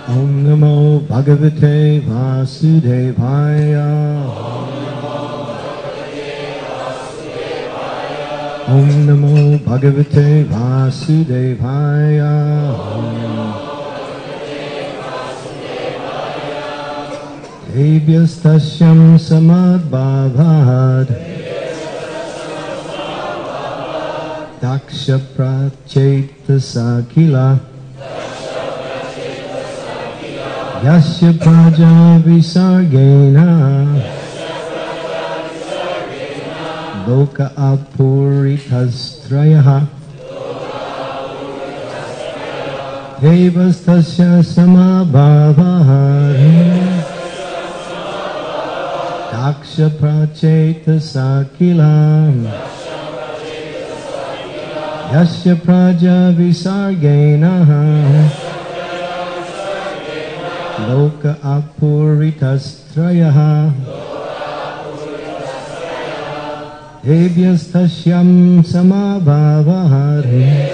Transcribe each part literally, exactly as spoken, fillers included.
Om Namo Bhagavate Vasudevaya. Om Namo Bhagavate Vasudevaya. Devyastasyam samadbhavad Daksha prachetasa kila Yasya praja visargena Loka apuritastrayaha Devastasya samabhavad Daksha prachetasa kila Yasya praja visargena Loka apuritastrayaha Devyastasyam samabhavad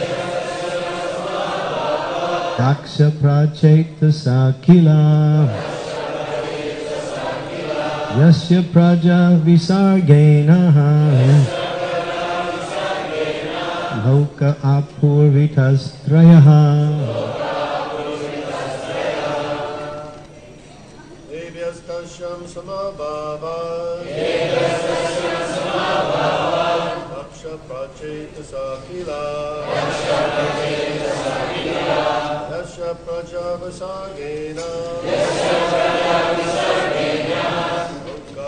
Daksha prachetasa kila Yasya praja visargena Loka apuritastrayaha Devyastasyam samabhavad Daksha prachetasa kila Yasya praja visargena Loka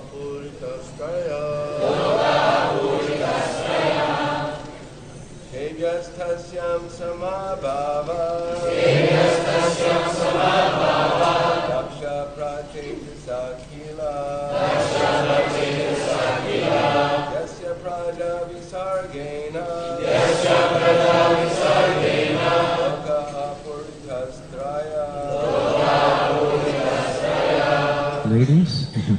apuritastrayaha Devyastasyam samabhavad Daksha prachetasa kila Yasya praja visargena Loka apuritastrayaha. Ladies.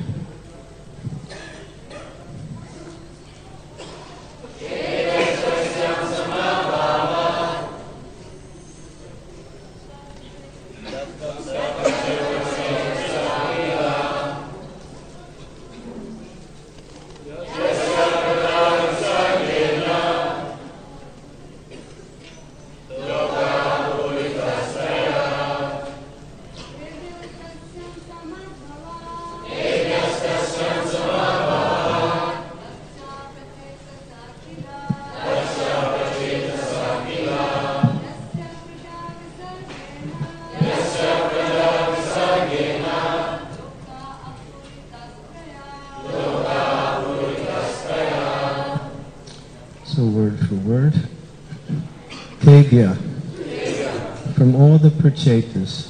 So word for word. Tegya. From all the Prachetas.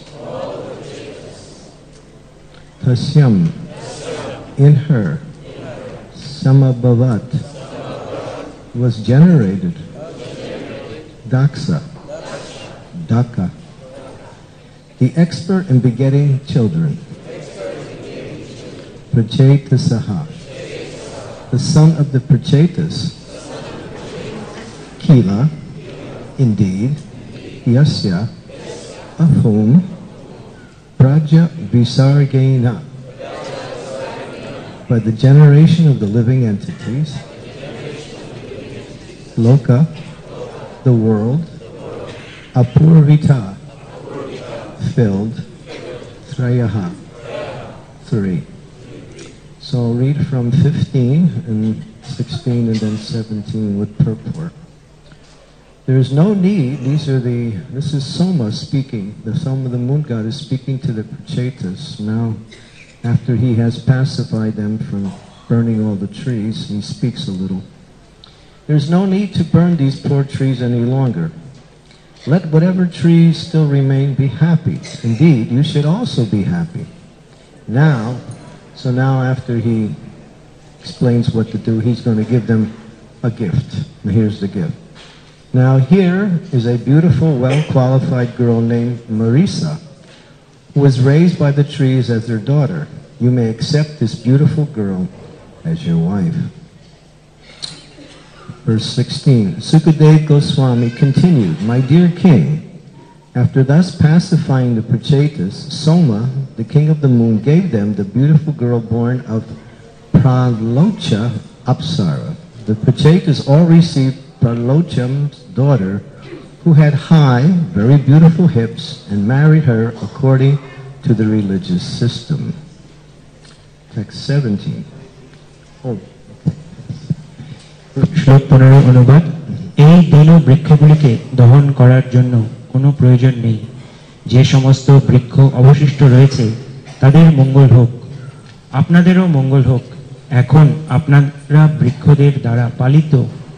Tasyam. In her. Samabhavat. Was generated. Daksa. Daka. The expert in begetting children. Prachetasaha. The son of the Prachetas. Kila, indeed, Yasya, of whom, Praja Visargena, by the generation of the living entities, Loka, the world, Apurvita, filled, Trayaha, three. So I'll read from fifteen and sixteen and then seventeen with purport. There is no need, these are the, this is Soma speaking, the Soma, the moon god, is speaking to the Prachetas. Now, after he has pacified them from burning all the trees, he speaks a little. There's no need to burn these poor trees any longer. Let whatever trees still remain be happy. Indeed, you should also be happy. Now, so now after he explains what to do, he's going to give them a gift. And here's the gift. Now here is a beautiful, well-qualified girl named Marisa, who was raised by the trees as their daughter. You may accept this beautiful girl as your wife. Verse sixteen, Sukadeva Goswami continued, My dear king, After thus pacifying the Prachetas, Soma, the king of the moon, gave them the beautiful girl born of Pralocha Apsara. The Prachetas all received Pralocha's daughter, who had high, very beautiful hips, and married her according to the religious system. Text seventeen. Oh. শ্লোক পনেরো অনুবাদ। এই দিন বৃক্ষগুলিকে দহন করার জন্য কোনো প্রয়োজন নেই। যে সমস্ত বৃক্ষ অবশিষ্ট রয়েছে তাদের মঙ্গল হোক, আপনাদেরও মঙ্গল হোক। এখন আপনারা বৃক্ষদের দ্বারা পালিত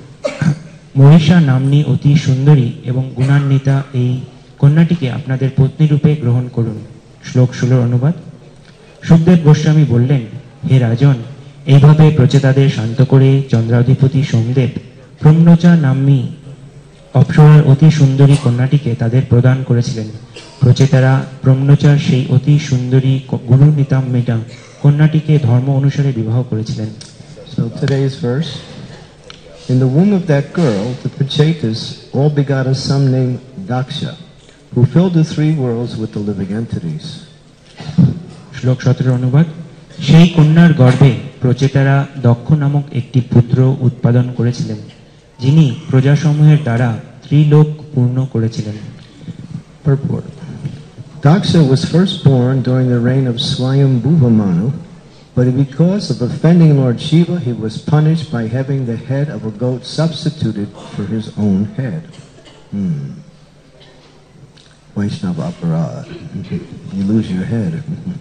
মহিষা নাম্নী অতি সুন্দরী এবং গুণান্বিতা এই কন্যাটিকে আপনাদের পত্নী রূপে গ্রহণ করুন। শ্লোক ষোলোর অনুবাদ। সুখদেব গোস্বামী বললেন, হে রাজন, এইভাবে প্রচেতাদের শান্ত করে চন্দ্রাধিপতি সোমদেব ব্রহ্মচা নাম্নী অপ্সরার অতি সুন্দরী কন্যাটিকে তাদের প্রদান করেছিলেন। প্রচেতারা ব্রহ্মচার সেই অতি সুন্দরী গুণান্বিতা কন্যাটিকে ধর্ম অনুসারে বিবাহ করেছিলেন। So today's verse. In the womb of that girl, the Prachetas all begot a son named Daksha, who filled the three worlds with the living entities. শ্লোক সতেরো অনুবাদ। সেই কন্যার গর্ভে প্রচেতারা দক্ষ নামক একটি পুত্র উৎপাদন করেছিলেন, যিনি প্রজাসমূহের দ্বারা ত্রিলোক পূর্ণ করেছিলেন। Purport. Daksha was first born during the reign of Swayambhuva Manu, but because of offending Lord Shiva, he was punished by having the head of a goat substituted for his own head. Hmm. Vaishnava aparad. You lose your head.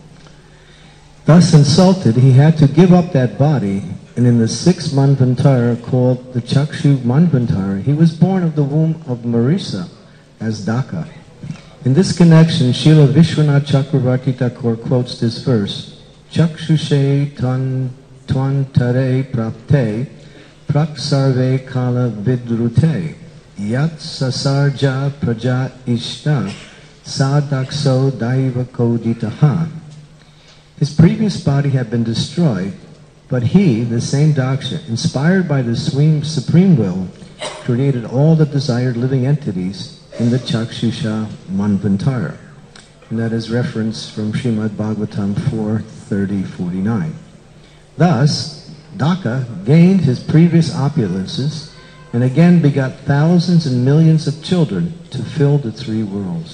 Thus insulted, he had to give up that body, and in the sixth Manvantara, called the Chakshu Manvantara, he was born of the womb of Marisa as Daka. In this connection, Srila Vishwanath Chakravarti Thakur quotes this verse, Chakshushe twan twantare prapte praksarve kala vidrute yat sasarja praja ishta sadakso daiva koditaha. His previous body had been destroyed, but he, the same Daksha, inspired by the supreme will, created all the desired living entities in the Chakshusha Manvantara. And that is reference from Srimad Bhagavatam four thirty forty-nine. Thus, Daka gained his previous opulences and again begot thousands and millions of children to fill the three worlds.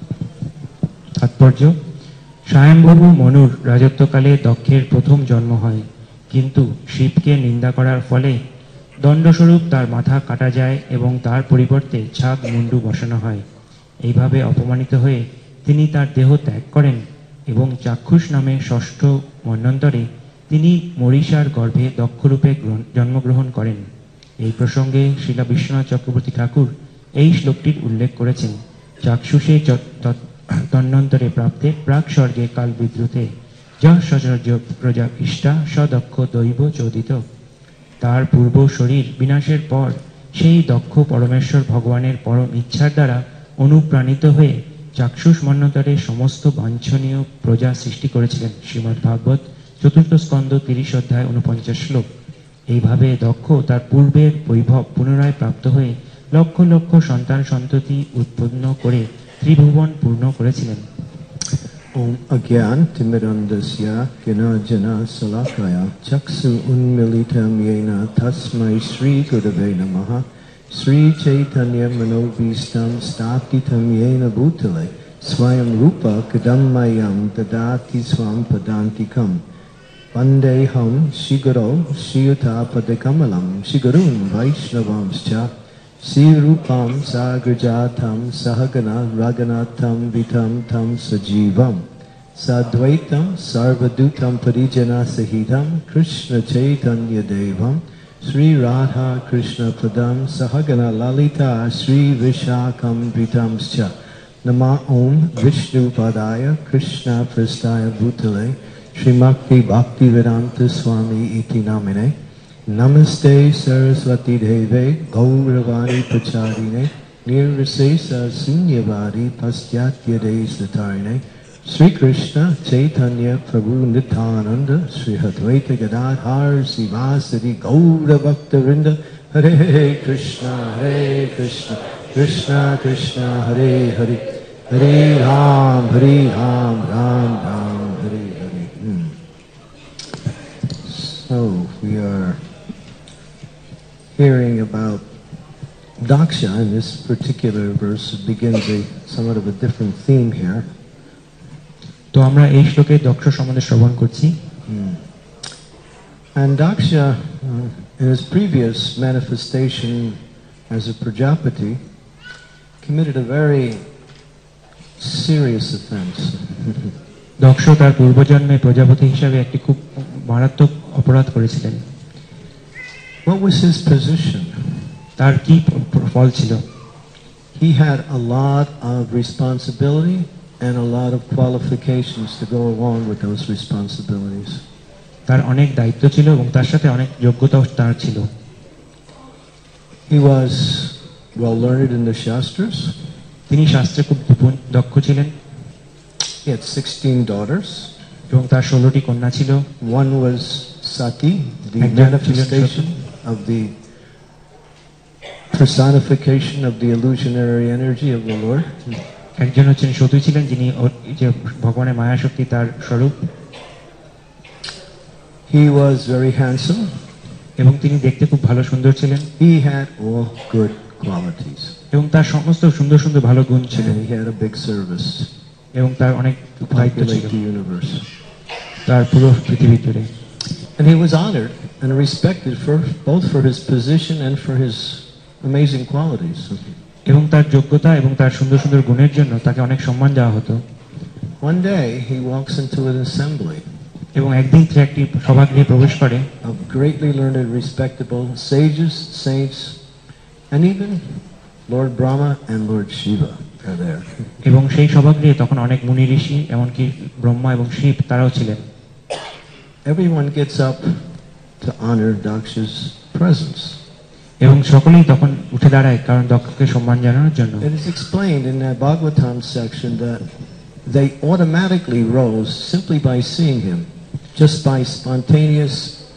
তাৎপর্য: স্বয়ম্ভূ মনুর রাজত্বকালে দক্ষের প্রথম জন্ম হয়, কিন্তু শিবকে নিন্দা করার ফলে দণ্ডস্বরূপ তার মাথা কাটা যায় এবং তার পরিবর্তে ছাগ মুন্ডু বসানো হয়। এইভাবে অপমানিত হয়ে তিনি তার দেহ ত্যাগ করেন এবং চাক্ষুষ নামে ষষ্ঠ মন্বন্তরে তিনি মরিষার গর্ভে দক্ষরূপে জন্মগ্রহণ করেন। এই প্রসঙ্গে শ্রীলা বিশ্বনাথ চক্রবর্তী ঠাকুর এই শ্লোকটির উল্লেখ করেছেন। চাক্ষুষে তন্নন্তরে প্রাপ্তে প্রাক স্বর্গে কাল বিদ্রুতে যা সচর্য প্রজা ইষ্টা সদক্ষ দৈব চোদিত। তার পূর্ব শরীর বিনাশের পর সেই দক্ষ পরমেশ্বর ভগবানের পরম ইচ্ছার দ্বারা অনুপ্রাণিত হয়ে চাক্ষুষ মন্বন্তরে সমস্ত বাঞ্ছনীয় প্রজা সৃষ্টি করেছিলেন। শ্রীমদ্ ভাগবত চতুর্থ স্কন্ধ তিরিশ অধ্যায় ঊনপঞ্চাশ শ্লোক। এইভাবে দক্ষ তার পূর্বের বৈভব পুনরায় প্রাপ্ত হয়ে লক্ষ লক্ষ সন্তান সন্ততি উৎপন্ন করে ত্রিভুবন পূর্ণ করেছিলেন। Om Agyan Timirandasya Gina Jana Salakaya Chaksu Unmilitam Yena Tasmai Sri Gurave Namaha Sri Chaitanya Manobhistam Statitam Yena Bhutale Swayam Rupa Kadammayam Dadati Swam Padantikam Vandeham Shiguro Shiyuta Padekamalam Shigurun Vaishnavamscha Sri Rupam Sagrajatam Sahagana Raganatam Vitam Tam Sajivam Sadvaitam Sarvadutam Parijana Sahitam Krishna Chaitanya Devam Sri Radha Krishna Padam Sahagana Lalita Sri Vishakam Vitamscha Nama Om Vishnu Padaya Krishna Prastaya Bhutale Srimakti Bhakti Vedanta Swami Iti Namine Namaste Saraswati Deve Gauravani Pacharine Nirvisesa Sunyavadi Pastyatya Desatarine Sri Krishna Chaitanya Prabhu Nityananda Sri Advaita Gadadhar Sivasadi Gaura Bhakta Vrinda Hare Krishna Hare Krishna Krishna Krishna Hare Hare Hari Ram, Hari Ram, Ram Ram, Hari Hari. Hmm. So we are hearing about Daksha in this particular verse. It begins a somewhat of a different theme here. তো আমরা এই শ্লোকে দক্ষ সম্বন্ধে শ্রবণ করছি। Hmm. And Daksha, uh, in his previous manifestation as a Prajapati, committed a very serious offense. দক্ষ তার পূর্বজন্মে প্রজাপতি হিসাবে একটি খুব মারাত্মক অপরাধ করেছিলেন। What was his position? তার কি ফল ছিল? He had a lot of responsibility and a lot of qualifications to go along with those responsibilities. তার অনেক দায়িত্ব ছিল এবং তার সাথে অনেক যোগ্যতাও তার ছিল। He was well learned in the Shastras. তিনি শাস্ত্রে খুব দক্ষ ছিলেন। He had sixteen daughters. এবং তার ষোলোটি কন্যা ছিল। One was Sati, the একজন ছিলেন manifestation of the personification of the illusionary energy of the Lord. একজন হচ্ছেন সতী ছিলেন, যিনি ও- যে ভগবানের মায়া শক্তি তার স্বরূপ। He was very handsome. এবং তিনি দেখতে খুব ভালো সুন্দর ছিলেন He had all good qualities. এবং তার সমস্ত সুন্দর সুন্দর ভালো গুণ ছিল And he had a big service এবং তার অনেক to দায়িত্ব ছিল populate the universe. তার পুরো পৃথিবী জুড়ে। And he was honored and respected for both for his position and for his amazing qualities. এবং তার যোগ্যতা এবং তার সুন্দর সুন্দর গুণের জন্য তাকে অনেক সম্মান দেওয়া হতো। One day he walks into an assembly এবং একদিন সে একটি সভাগৃহে প্রবেশ করে of greatly learned, respectable sages, saints, and even Lord Brahma and Lord Shiva are there. এবং সেই সভাগৃহে তখন অনেক মুনি ঋষি এমনকি ব্রহ্মা এবং শিব তারাও ছিলেন। Everyone gets up to honor Daksha's presence. এবং সকলেই তখন উঠে দাঁড়ায় কারণ দক্ষকে সম্মান জানানোর জন্য। It is explained in that Bhagavatam section that they automatically rose simply by seeing him, just by spontaneous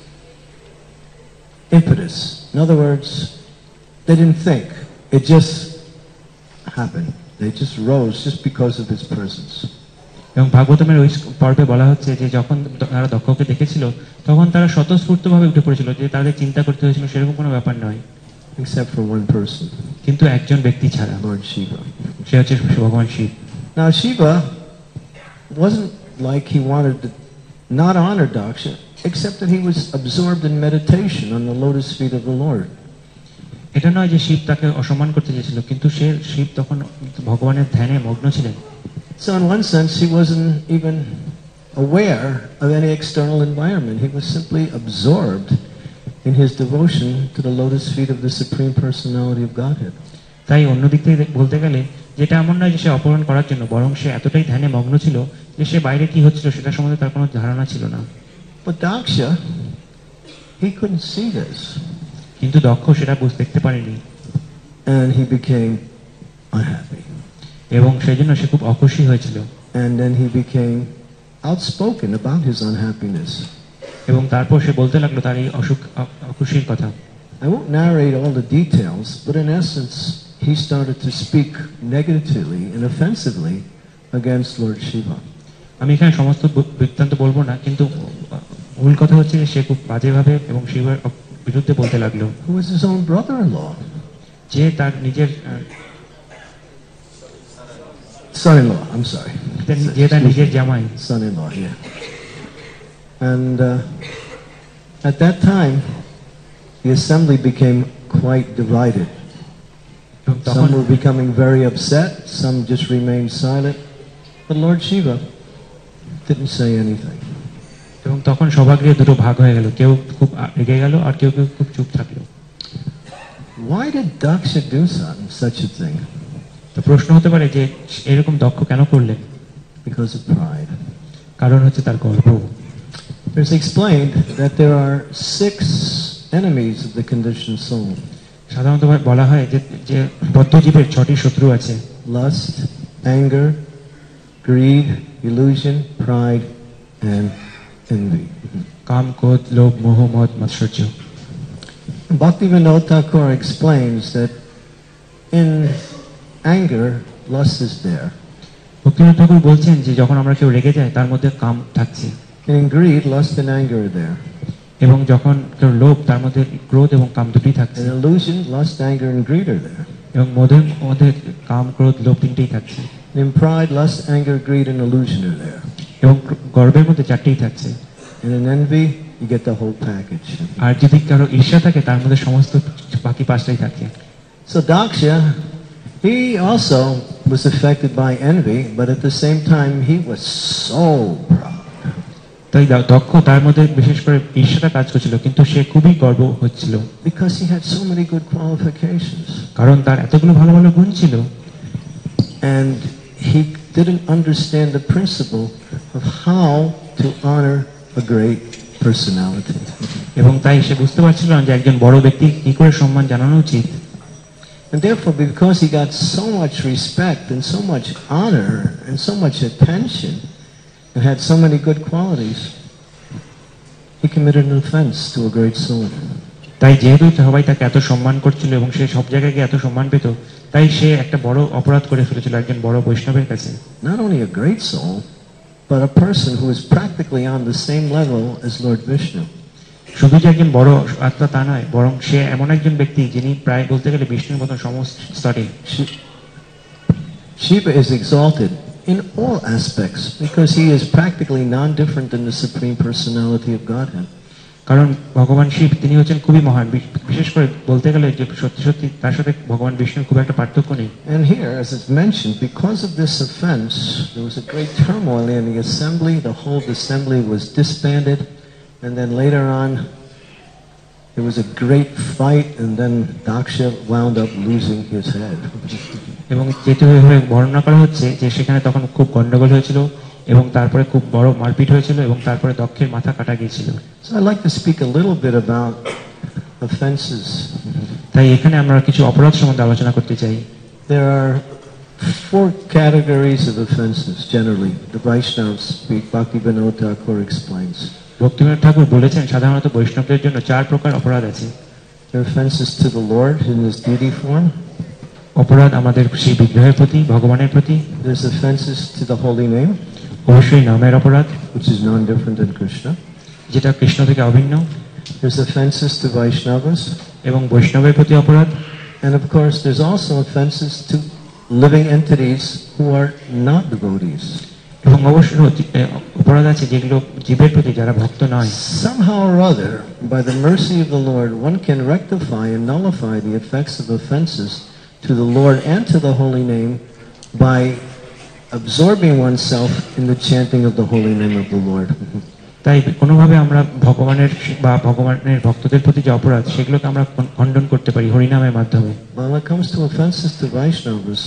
impetus. In other words, they didn't think. It just happened. They just rose just because of his presence. এবং ভাগবতমের ওই পর্বে বলা হচ্ছে যে যখন তারা দক্ষকে দেখেছিল তখন তারা স্বতঃস্ফূর্তভাবে উঠে পড়েছিল, যে তাদের চিন্তা করতে হয়েছিল সেরকম কোনো ব্যাপার নয়, Except for one person, কিন্তু একজন ব্যক্তি ছাড়া, Lord Shiva. সে হচ্ছে ভগবান Shiva. Now Shiva wasn't like he wanted to not honor Daksha, except that he was absorbed in meditation on the lotus feet of the Lord. এটা নয় যে শিব তাকে অসম্মান করতে চেয়েছিল, কিন্তু সে শিব তখন ভগবানের ধ্যানে মগ্ন ছিলেন। So in one sense, he wasn't even aware of any external environment. He was simply absorbed in his devotion to the lotus feet of the Supreme Personality of Godhead. তাই অন্য দিক থেকে বলতে গেলে যেটা এমন নয় যে সে অপহরণ করার জন্য, বরং সে এতটাই ধ্যানে মগ্ন ছিল যে সে বাইরে কি হচ্ছিল সেটা সম্বন্ধে তার কোনো ধারণা ছিল না। But Daksha, he couldn't see this. কিন্তু দক্ষ সেটা বুঝতে দেখতে পারেনি And he became unhappy. এবং সেই জন্য সে খুব অখুশি হয়েছিল And then he became outspoken about his unhappiness. এবং তারপর সে বলতে লাগলো তার এই অসুখ অ- অখুশির কথা। I won't narrate all the details, but in essence, he started to speak negatively and offensively against Lord Shiva. আমি এখানে সমস্ত বৃ- বৃত্তান্ত বলবো না, কিন্তু মূল কথা হচ্ছে যে সে খুব বাজেভাবে এবং শিবের অ- বিরুদ্ধে বলতে লাগলো, Who was his own brother-in-law, যে তার নিজের আহ, son-in-law. I'm sorry, তার- যে তার নিজের জামাই। son-in-law. Yeah. And uh, at that time, the assembly became quite divided. এবং তখন Some were becoming very upset. Some just remained silent. But Lord Shiva didn't say anything. এবং তখন সভাগৃহে দুটো ভাগ হয়ে গেল, কেউ খুব আ- রেগে গেল আর কেউ কেউ খুব চুপ থাকলো। Why did Daksha do something, such a thing? তো প্রশ্ন হতে পারে যে এরকম দক্ষ কেন করলেন? Because of pride. কারণ হচ্ছে তার গর্ব। It's explained that there are six enemies of the conditioned soul: সাধারণত বলা হয় যে যে বদ্ধজীবের ছটি শত্রু আছে: lust, anger, greed, illusion, pride, and envy. কাম, ক্রোধ, লোভ, মোহ, মদ, মাৎসর্য। Bhaktivinoda Thakur explains that in anger, lust is there. Bhaktinath ঠাকুর বলছেন যে যখন আমরা কেউ রেগে যায় তার মধ্যে কাম থাকছে, And in greed, lust and anger are there. এবং যখন কেউ লোভ তার মধ্যে ক্রোধ এবং কাম দুটোই থাকছে, In illusion, lust, anger, and greed are there. এবং মদের মধ্যে কাম ক্রোধ লোভ তিনটেই থাকছে, In pride, lust, anger, greed, and illusion are there. এবং গর্বের মধ্যে চারটেই থাকছে। And in envy, you get the whole package. আর যদি কারো ঈর্ষা থাকে তার মধ্যে সমস্ত বাকি পাঁচটাই থাকে। So Daksha, he also was affected by envy, but at the same time, he was so proud. তাই দ- দক্ষ তার মধ্যে বিশেষ করে ঈর্ষাটা কাজ করছিল, কিন্তু সে খুবই গর্ব হচ্ছিল, Because he had so many good qualifications. কারণ তার এতগুলো ভালো ভালো গুণ ছিল, And he didn't understand the principle of how to honor a great personality. এবং তাই সে বুঝতে পারছিল না যে একজন বড় ব্যক্তি কি করে সম্মান জানানো উচিত। And therefore, because he got so much respect and so much honor and so much attention and had so many good qualities, he committed an offense to a great soul. তাই যেহেতু সবাই তাকে এত সম্মান করছিল এবং সে সব জায়গায় গিয়ে এত সম্মান পেত, তাই সে একটা বড় অপরাধ করে ফেলেছিল একজন বড় বৈষ্ণবের কাছে। Not only a great soul, but a person who is practically on the same level as Lord Vishnu. শুধু যে একজন বড় আত্মা তা নয়, বরং সে এমন একজন ব্যক্তি যিনি প্রায় বলতে গেলে বিষ্ণুর মতন সমস্ত স্তরে। Shi- Shiva is exalted in all aspects because he is practically non-different than the Supreme Personality of Godhead. কারণ ভগবান শিব তিনি হচ্ছেন খুবই মহান, বি- বিশেষ করে বলতে গেলে যে সত্যি সত্যি তার সাথে ভগবান বিষ্ণুর খুব একটা পার্থক্য নেই। And here, as it's mentioned, because of this offense, there was a great turmoil in the assembly. The whole assembly was disbanded, and then later on, there was a great fight, and then Daksha wound up losing his head. এবং যেটি হয়ে বর্ণনা করা হচ্ছে যে সেখানে তখন খুব গন্ডগোল হয়েছিল এবং তারপরে খুব বড় মারপিট হয়েছিল এবং তারপরে দক্ষের মাথা কাটা গিয়েছিল। So I'd like to speak a little bit about offenses. তাই এখানে আমরা কিছু অপরাধ সম্বন্ধে আলোচনা করতে চাই। There are four categories of offenses generally. The Vaishnavas speak, Bhaktivinoda Thakur explains. Bhaktivinod ঠাকুর বলেছেন সাধারণত বৈষ্ণবদের জন্য চার প্রকার অপরাধ আছে। There are offenses to the Lord in his deity form. অপরাধ আমাদের সেই বিগ্রহের প্রতি, ভগবানের প্রতি। There's offenses to the holy name, অবশ্যই নামের অপরাধ, which is non-different than Krishna. যেটা কৃষ্ণ থেকে অভিন্ন। There's offenses to Vaishnavas. এবং বৈষ্ণবের প্রতি অপরাধ। And of course, there's also offenses to living entities who are not devotees. এবং অবশ্য এ, অপরাধ আছে যেগুলো জীবের প্রতি যারা ভক্ত নয়। Somehow or other, by the mercy of the Lord, one can rectify and nullify the effects of offenses to the Lord and to the holy name by absorbing oneself in the chanting of the holy name of the Lord. তাই কোনোভাবে আমরা ভগবানের বা ভগবানের ভক্তদের প্রতি যে অপরাধ সেগুলোকে আমরা খন- খণ্ডন করতে পারি হরিনামের মাধ্যমে। When it comes to offenses to Vaishnavas,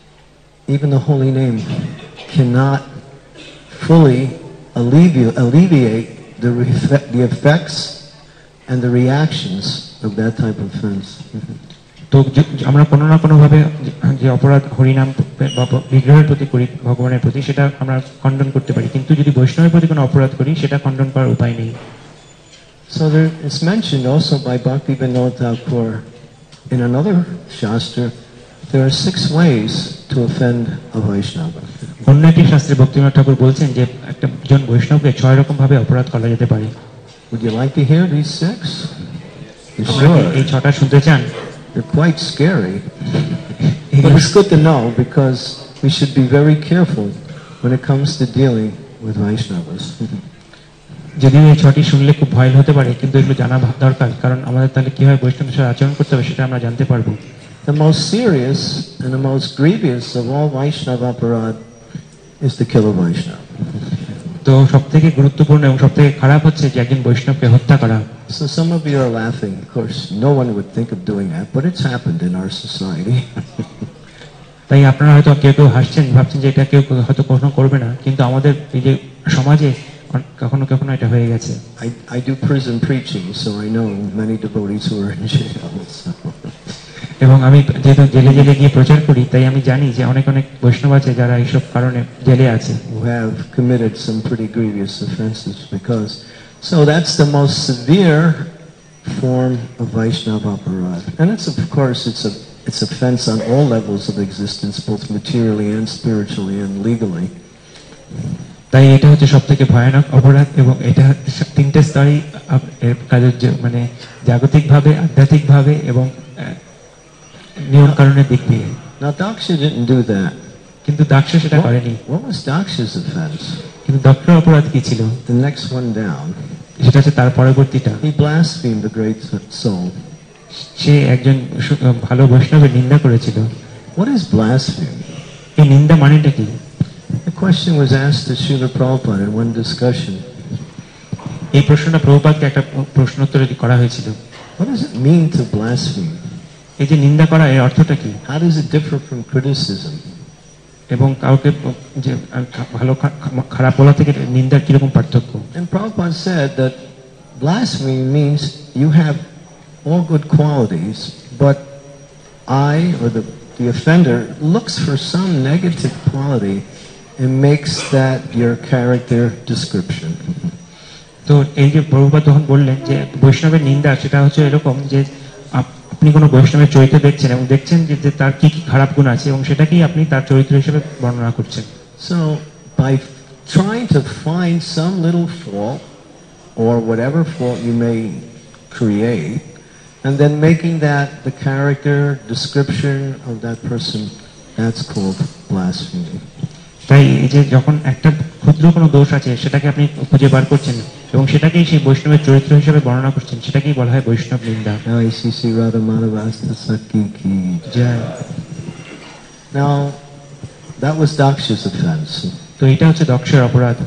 even the holy name cannot fully alleviate, alleviate the, refe- the effects and the reactions of that type of offense. তো যে- আমরা কোনো না কোনোভাবে যে- যে অপরাধ হরিনাম বা ব- বিগ্রহের প্রতি করি ভগবানের প্রতি সেটা আমরা খণ্ডন করতে পারি, কিন্তু যদি বৈষ্ণবের প্রতি কোনো অপরাধ করি সেটা খণ্ডন করার উপায় নেই। So there, it's mentioned also by Bhaktivinoda Thakur in another Shastra, there are six ways to offend a Vaishnava. অন্য একটি শাস্ত্রে ভক্তিবিনোদ ঠাকুর বলছেন যে একটা জন বৈষ্ণবকে ছয় রকম ভাবে অপরাধ করা যেতে পারে। Would you like to hear these six? You তোমরা কি এই sure? ছটা শুনতে চান? They're quite scary. But it's good to know because we should be very careful when it comes to dealing with Vaishnavas. যদিও এই ছটি শুনলে খুব ভয় হতে পারে, কিন্তু এগুলো জানা ভা- দরকার, কারণ আমাদের তাহলে কিভাবে বৈষ্ণবের সাথে আচরণ করতে হবে সেটা আমরা জানতে পারবো। The most serious and the most grievous of all Vaishnava aparad is to kill a Vaishnava. তো সব থেকে গুরুত্বপূর্ণ এবং সব থেকে খারাপ হচ্ছে যে একজন বৈষ্ণবকে হত্যা করা। So some of you are laughing. Of course, no one would think of doing that, but it's happened in our society. তাই আপনারা হয়তো কেউ কেউ হাসছেন, ভাবছেন যে এটা কেউ হয়তো কখনো করবে না, কিন্তু আমাদের এই যে সমাজে অন- কখনো কখনো এটা হয়ে গেছে। I, I do prison preaching, so I know many devotees who are in jail. So. এবং আমি যেহেতু জেলে জেলে গিয়ে প্রচার করি, তাই আমি জানি যে অনেক অনেক বৈষ্ণব আছে যারা এইসব কারণে জেলে আছে। Who have committed some pretty grievous offenses because so that's the most severe form of Vaishnava aparad. And it's of course it's a it's offense on all levels of existence, both materially and spiritually and legally. তাই এটা হচ্ছে সব থেকে ভয়ানক অপরাধ, এবং এটা তিনটে স্তরই আপ- এর কাজের যে- মানে জাগতিকভাবে, আধ্যাত্মিকভাবে এবং নিয়ম কারণের দিক দিয়ে। Now Daksha didn't do that. কিন্তু দাক্ষ সেটা করেনি। What, what was Daksha's offense? কিন্তু দক্ষের অপরাধ কি ছিল? The next one down. সেটা হচ্ছে তার পরবর্তীটা। He blasphemed the great soul. সে একজন সু- ভালো বৈষ্ণবের নিন্দা করেছিল। What is blasphemy? এই নিন্দা মানেটা কি? The question was asked to Srila Prabhupada in one discussion. এই প্রশ্নটা প্রভুপাদকে একটা প্রশ্নোত্তরে করা হয়েছিল। What does it mean to blaspheme? এই যে নিন্দা করা, এর অর্থটা কি? How does it differ from criticism? এবং কাউকে যে ভালো খা- খারাপ বলা থেকে নিন্দার কিরকম পার্থক্য? And Prabhupada said that blasphemy means you have all good qualities, but I, or the, the offender, looks for some negative quality and makes that your character description. তো এই যে প্রভুপাদ তখন বললেন যে বৈষ্ণবের নিন্দা সেটা হচ্ছে এরকম যে আপ- আপনি কোনো বৈষ্ণবের চরিত্র দেখছেন এবং দেখছেন যে যে তার কি কি খারাপ গুণ আছে এবং সেটাকেই আপনি তার চরিত্র হিসেবে বর্ণনা করছেন। So by f- trying to find some little fault or whatever fault you may create, and then making that the character description of that person, that's called blasphemy. তাই এই যে যখন একটা ক্ষুদ্র কোনো দোষ আছে সেটাকে আপনি খুঁজে বার করছেন এবং সেটাকেই সেই বৈষ্ণবের চরিত্র হিসেবে বর্ণনা করছেন, সেটাকেই বলা হয় বৈষ্ণব নিন্দা। Jai Shri Shri Radha Madhavasta Sakhi ki. Joy. Now, that was Daksha's offense. তো এটা হচ্ছে দক্ষের অপরাধ।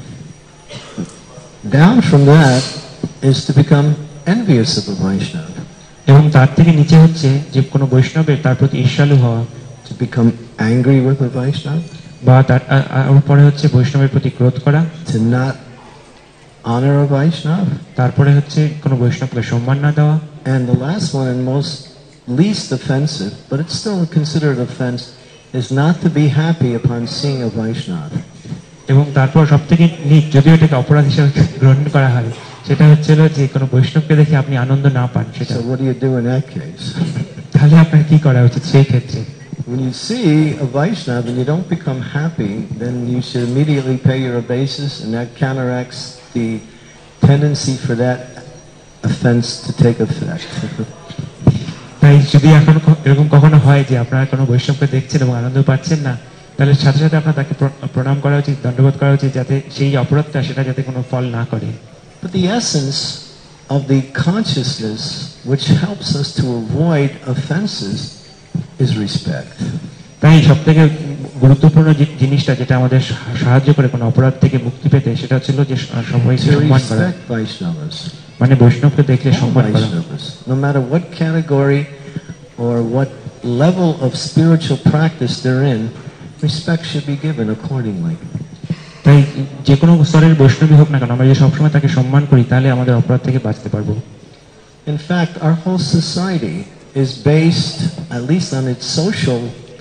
Down from that is to become envious of a Vaishnava, এবং তার থেকে নিচে হচ্ছে যে কোনো বৈষ্ণবের তার প্রতি ঈর্ষালু হওয়া, to become angry with a Vaishnava, বা তার আ- আ- ওর পরে হচ্ছে বৈষ্ণবের প্রতি ক্রোধ করা, to not honor a Vaishnava, তারপরে হচ্ছে কোনো বৈষ্ণবকে সম্মান না দেওয়া, and the last one and most least offensive, but it's still considered offense, is not to be happy upon seeing a Vaishnava. এবং তারপর সব থেকে নিচ, যদিও এটাকে অপরাধ হিসেবে গ্রহণ করা হয়, সেটা হচ্ছিল যে কোনো বৈষ্ণবকে দেখে আপনি আনন্দ না পান সেটা। So what do you do in that case? তাহলে আপনার কি করা উচিত সেই ক্ষেত্রে? When you see a Vaishnava and you don't become happy, then you should immediately pay your obeisance, and that counteracts the tendency for that offense to take effect. তাই যদি এখন ক- এরকম কখনো হয় যে আপনারা কোনো বৈষ্ণবকে দেখছেন এবং আনন্দ পাচ্ছেন না, তাহলে সাথে সাথে আপনার তাকে প্র- প্রণাম করা উচিত, দণ্ডবোধ করা উচিত, যাতে সেই অপরাধটা সেটা যাতে কোনো ফল না করে। But the essence of the consciousness which helps us to avoid offenses is respect. তাই সব থেকে গুরুত্বপূর্ণ যে জিনিসটা যেটা আমাদের সা- সাহায্য করে কোনো অপরাধ থেকে মুক্তি পেতে, সেটা হচ্ছিল যে স- সবাইকে To সম্মান করা, respect Vaishnavas, মানে বৈষ্ণবকে দেখলে all সম্মান করা। Vaishnavas, no matter what category or what level of spiritual practice they're in, respect should be given accordingly. তাই যে কোনো স্তরের বৈষ্ণবী হোক না কেন, আমরা যে সবসময় তাকে সম্মান করি, তাহলে আমাদের অপরাধ থেকে বাঁচতে পারবো। In fact, our whole society is based, at least on its social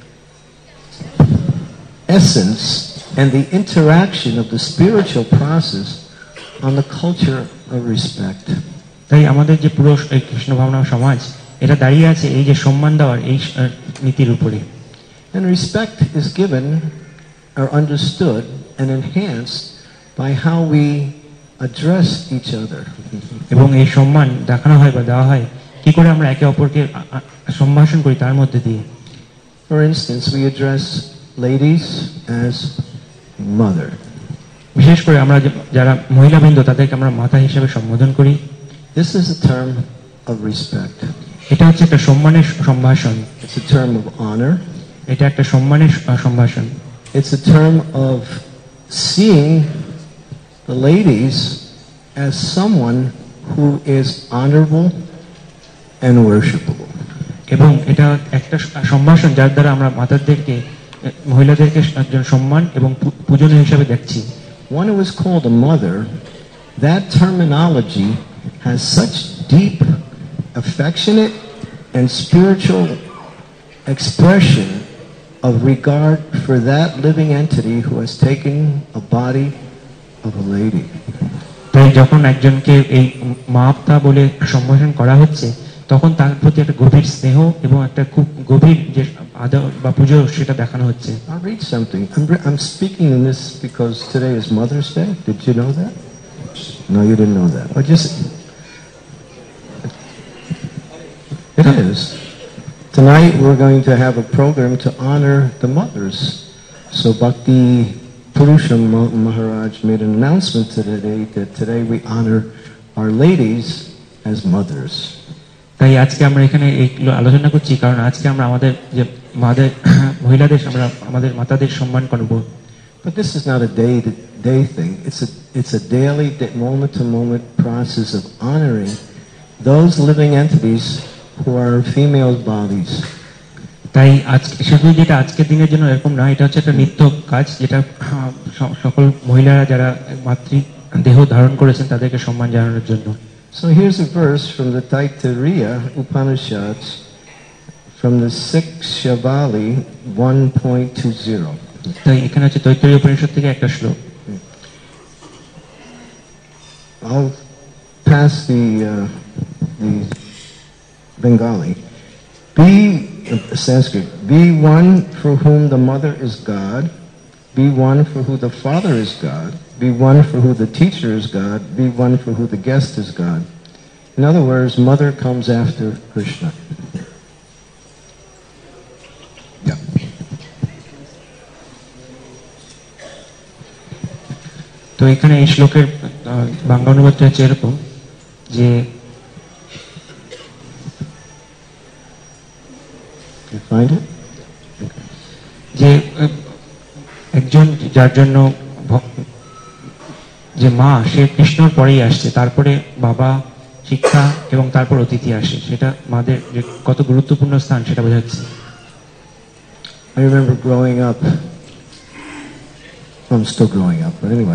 essence and the interaction of the spiritual process, on the culture of respect. তাই আমাদের যে পুরো এই কৃষ্ণ ভাবনা সমাজ, এটা দাঁড়িয়ে আছে এই যে সম্মান দেওয়ার এই স- আহ, নীতির উপরে। And respect is given or understood and enhanced by how we address each other. এবং এই সম্মান দেখানো হয় বা দেওয়া হয় কি করে আমরা একে অপরকে আ- আ- সম্ভাষণ করি তার মধ্যে দিয়ে। For instance, we address ladies as mother. বিশেষ করে আমরা যে- যারা মহিলাবৃন্দ তাদেরকে আমরা মাতা হিসেবে সম্বোধন করি। This is a term of respect. এটা হচ্ছে একটা সম্মানের স- সম্ভাষণ, It's a term of honor. এটা একটা সম্মানের স- আহ, সম্ভাষণ। It's a term of seeing the ladies as someone who is honorable and worshipable. এবং এটা একটা স- সম্ভাষণ যার দ্বারা আমরা মাতাদেরকে, আহ, মহিলাদেরকে একজন সম্মান এবং পু- পূজনীয় হিসাবে দেখছি। One who is called a mother, that terminology has such deep, affectionate, and spiritual expression of regard for that living entity who has taken a body of a lady. তাই যখন একজনকে এই মাতা বলে সম্বোধন করা হচ্ছে, তখন তার প্রতি একটা গভীর স্নেহ এবং একটা খুব গভীর যে আদর বা পুজো সেটা দেখানো হচ্ছে। I'll read something. I'm, re- I'm speaking in this because today is Mother's Day. Did you know that? No, you didn't know that. I just... It is. Tonight we're going to have a program to honor the mothers. So Bhakti Purusham Maharaj made an announcement today that today we honor our ladies as mothers. তাই আজকে আমরা এখানে এইগুলো আলোচনা করছি কারণ আজকে আমরা আমাদের যে মাদের মহিলাদের আমরা আমাদের মাতাদের সম্মান করব। But this is not a day to day thing. It's a it's a daily, moment to moment process of honoring those living entities who are female bodies. তাই আজকে শুধু যেটা আজকের দিনের জন্য এরকম না, এটা হচ্ছে একটা নিত্য কাজ যেটা সকল মহিলারা যারা মাতৃ দেহ ধারণ করেছেন তাদেরকে সম্মান জানানোর জন্য। So here's a verse from the Taittiriya Upanishads from the sixth Shavali one point two zero. তাই এখানে হচ্ছে তৈত্তরীয় উপনিষদ থেকে একটা শ্লোক। I'll pass the uh, the Bengali. Be uh, Sanskrit. Be one for whom the mother is God. Be one for who the father is God. Be one for who the teacher is God. Be one for who the guest is God. In other words, mother comes after Krishna. Yeah. তো এখানে এই শ্লোকের বাংলা অনুবাদটা হচ্ছে এরকম যে You find it? যে একজন যার জন্য যে মা সে কৃষ্ণর পরেই আসছে, তারপরে বাবা, শিক্ষা এবং তারপর অতিথি আসে, সেটা মাদের যে কত গুরুত্বপূর্ণ স্থান সেটা বোঝাচ্ছে। I remember growing up. I'm still growing up, but anyway.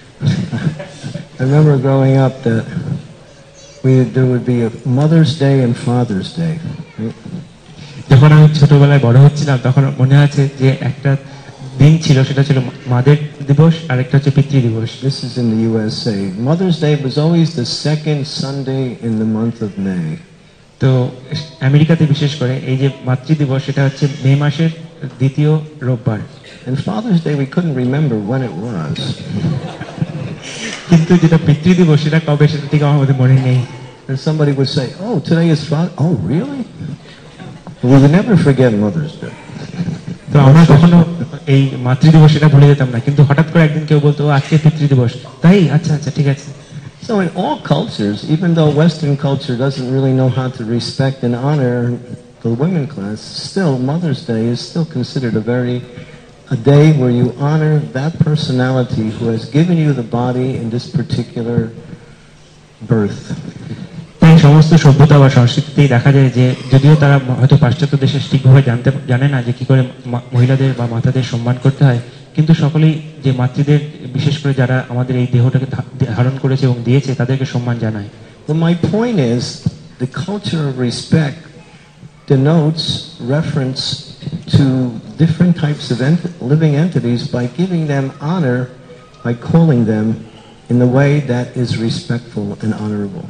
I remember growing up that we there would be a Mother's Day and Father's Day. Right? যখন আমি ছোটবেলায় বড় হচ্ছিলাম তখন মনে আছে যে একটা দিন ছিল, সেটা ছিল মাদের দিবস আর একটা হচ্ছে পিতৃ দিবস। This is in the U S A. Mother's Day was always the second Sunday in the month of May. তো আমেরিকাতে বিশেষ করে এই যে মাতৃ দিবস সেটা হচ্ছে মে মাসের দ্বিতীয় রোববার। And Father's Day we couldn't remember when it was. কিন্তু যেটা পিতৃ দিবস সেটা কবে সেটা ঠিক আমার মধ্যে মনে নেই। And somebody would say, "Oh, today is Father." Oh, really? We would never forget Mother's Day. তো আমরা কখনো এই মাতৃ দিবস সেটা ভুলে যেতাম না, কিন্তু হঠাৎ করে একদিন কেউ বলতো আজকে পিতৃ দিবস, তাই আচ্ছা আচ্ছা ঠিক আছে। So in all cultures, even though Western culture doesn't really know how to respect and honor the women class, still Mother's Day is still considered a very a day where you honor that personality who has given you the body in this particular birth. তাই সমস্ত সভ্যতা বা সংস্কৃতিতেই দেখা যায় যে যদিও তারা হয়তো পাশ্চাত্য দেশে ঠিকভাবে জানতে জানে না যে কি করে মহিলাদের বা মাতাদের সম্মান করতে হয়, কিন্তু সকলেই যে মাতৃদের বিশেষ করে যারা আমাদের এই দেহটাকে ধারণ করেছে এবং দিয়েছে তাদেরকে সম্মান জানায়। Well, my point is the culture of respect denotes reference to different types of ent- living entities by giving them honor, by calling them in the way that is respectful and honorable.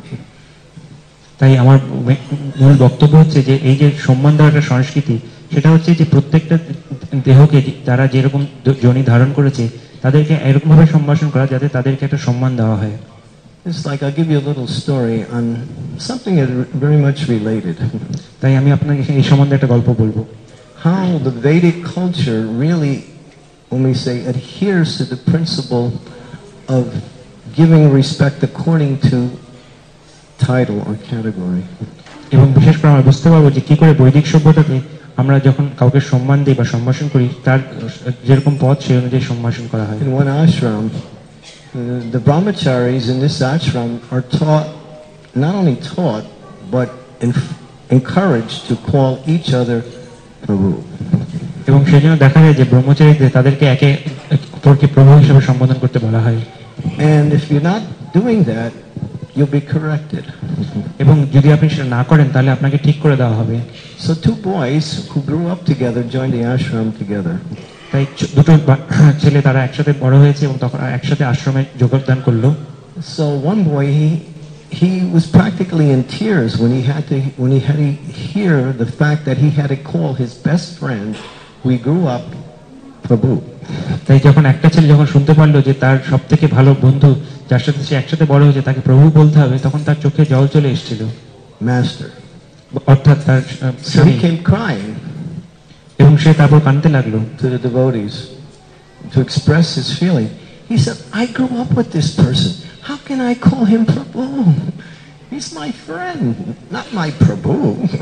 তাই আমার মূল বক্তব্য হচ্ছে যে এই যে সম্মান দেওয়ার একটা সংস্কৃতি, সেটা হচ্ছে যে প্রত্যেকটা দেহকে যারা যেরকম যোনি ধারণ করেছে তাদেরকে এরকম ভাবে সম্ভাষণ করা যাতে তাদেরকে একটা সম্মান দেওয়া হয়। It's like I'll give you a little story on something that is very much related. তাই আমি আপনাকে এই সম্বন্ধে একটা গল্প বলবো। How the Vedic culture really, when we say, adheres to the principle of giving respect according to title or category. এবং বিশেষ করে আমরা বুঝতে পারবো যে কি করে বৈদিক সভ্যতাতে আমরা যখন কাউকে সম্মান দিই বা সম্ভাষণ করি তার যেরকম পদ সেই অনুযায়ী সম্ভাষণ করা হয়। In one ashram, the brahmacharis in this ashram are taught, not only taught, but encouraged to call each other Prabhu. এবং সেই জন্য দেখা যায় যে ব্রহ্মচারীদের তাদেরকে একে অপরকে প্রভু হিসেবে সম্বোধন করতে বলা হয়। And if you're not doing that, you'll be corrected. এবং যদি আপনি সেটা না করেন তাহলে আপনাকে ঠিক করে দেওয়া হবে। So two boys who grew up together joined the ashram together. তাই দুটো ছেলে তারা একসাথে বড় হয়েছে এবং তখন একসাথে আশ্রমে যোগদান করলো। So one boy he he was practically in tears when he had to when he had to hear the fact that he had to call his best friend, we grew up, Prabhu. তাই যখন একটা ছেলে যখন শুনতে পারলো যে তার সব থেকে ভালো বন্ধু যার সাথে সে একসাথে বড় হয়েছে তাকে প্রভু বলতে হবে, তখন তার চোখে জল চলে এসেছিল, Master. অর্থাৎ তার আহ, So স্বামী। he came crying এবং সে তারপর কাঁদতে লাগলো to the devotees to express his feeling. He said, I grew up with this person. How can I call him Prabhu? He's my friend, not my Prabhu.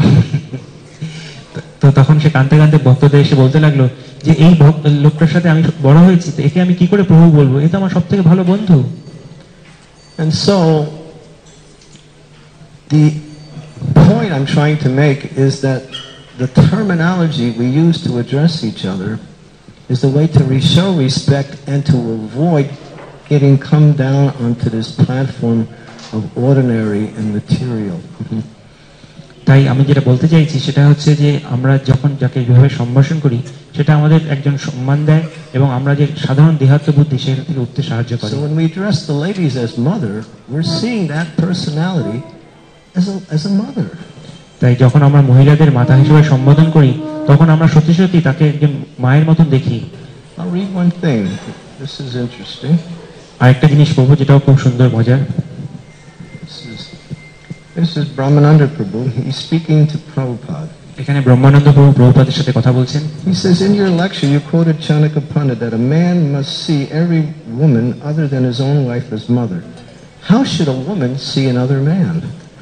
তো তখন সে কাঁদতে কাঁদতে ভক্তদের এসে বলতে লাগলো যে এই ভক্ত লোকটার সাথে আমি বড় হয়েছি, তো একে আমি কি করে প্রভু বলবো, এ তো আমার সব থেকে ভালো বন্ধু। And so the point I'm trying to make is that the terminology we use to address each other is the way to re- show respect and to avoid getting come down onto this platform of ordinary and material. তাই আমি যেটা বলতে চাইছি সেটা হচ্ছে যে আমরা যখন যাকে যেভাবে সম্ভাষণ করি সেটা আমাদের একজন সম্মান দেয় এবং আমরা যে সাধারণ দেহাত্ম বুদ্ধি সেটা থেকে উঠতে সাহায্য করে। So when we address the ladies as mother, we're seeing that personality as a, as a mother. তাই যখন আমরা মহিলাদের মাতা হিসেবে সম্বোধন করি তখন আমরা সত্যি সত্যি তাকে একজন মায়ের মতন দেখি। I'll read one thing. This is interesting. আরেকটা জিনিস পড়বো যেটাও খুব সুন্দর মজার। This is, this is Brahmananda Prabhu. He's speaking to Prabhupada. এখানে ব্রহ্মানন্দ প্রভু প্রভুপাদের সাথে কথা বলছেন। He says, in your lecture you quoted Chanaka Pandit that a man must see every woman other than his own wife as mother. How should a woman see another man?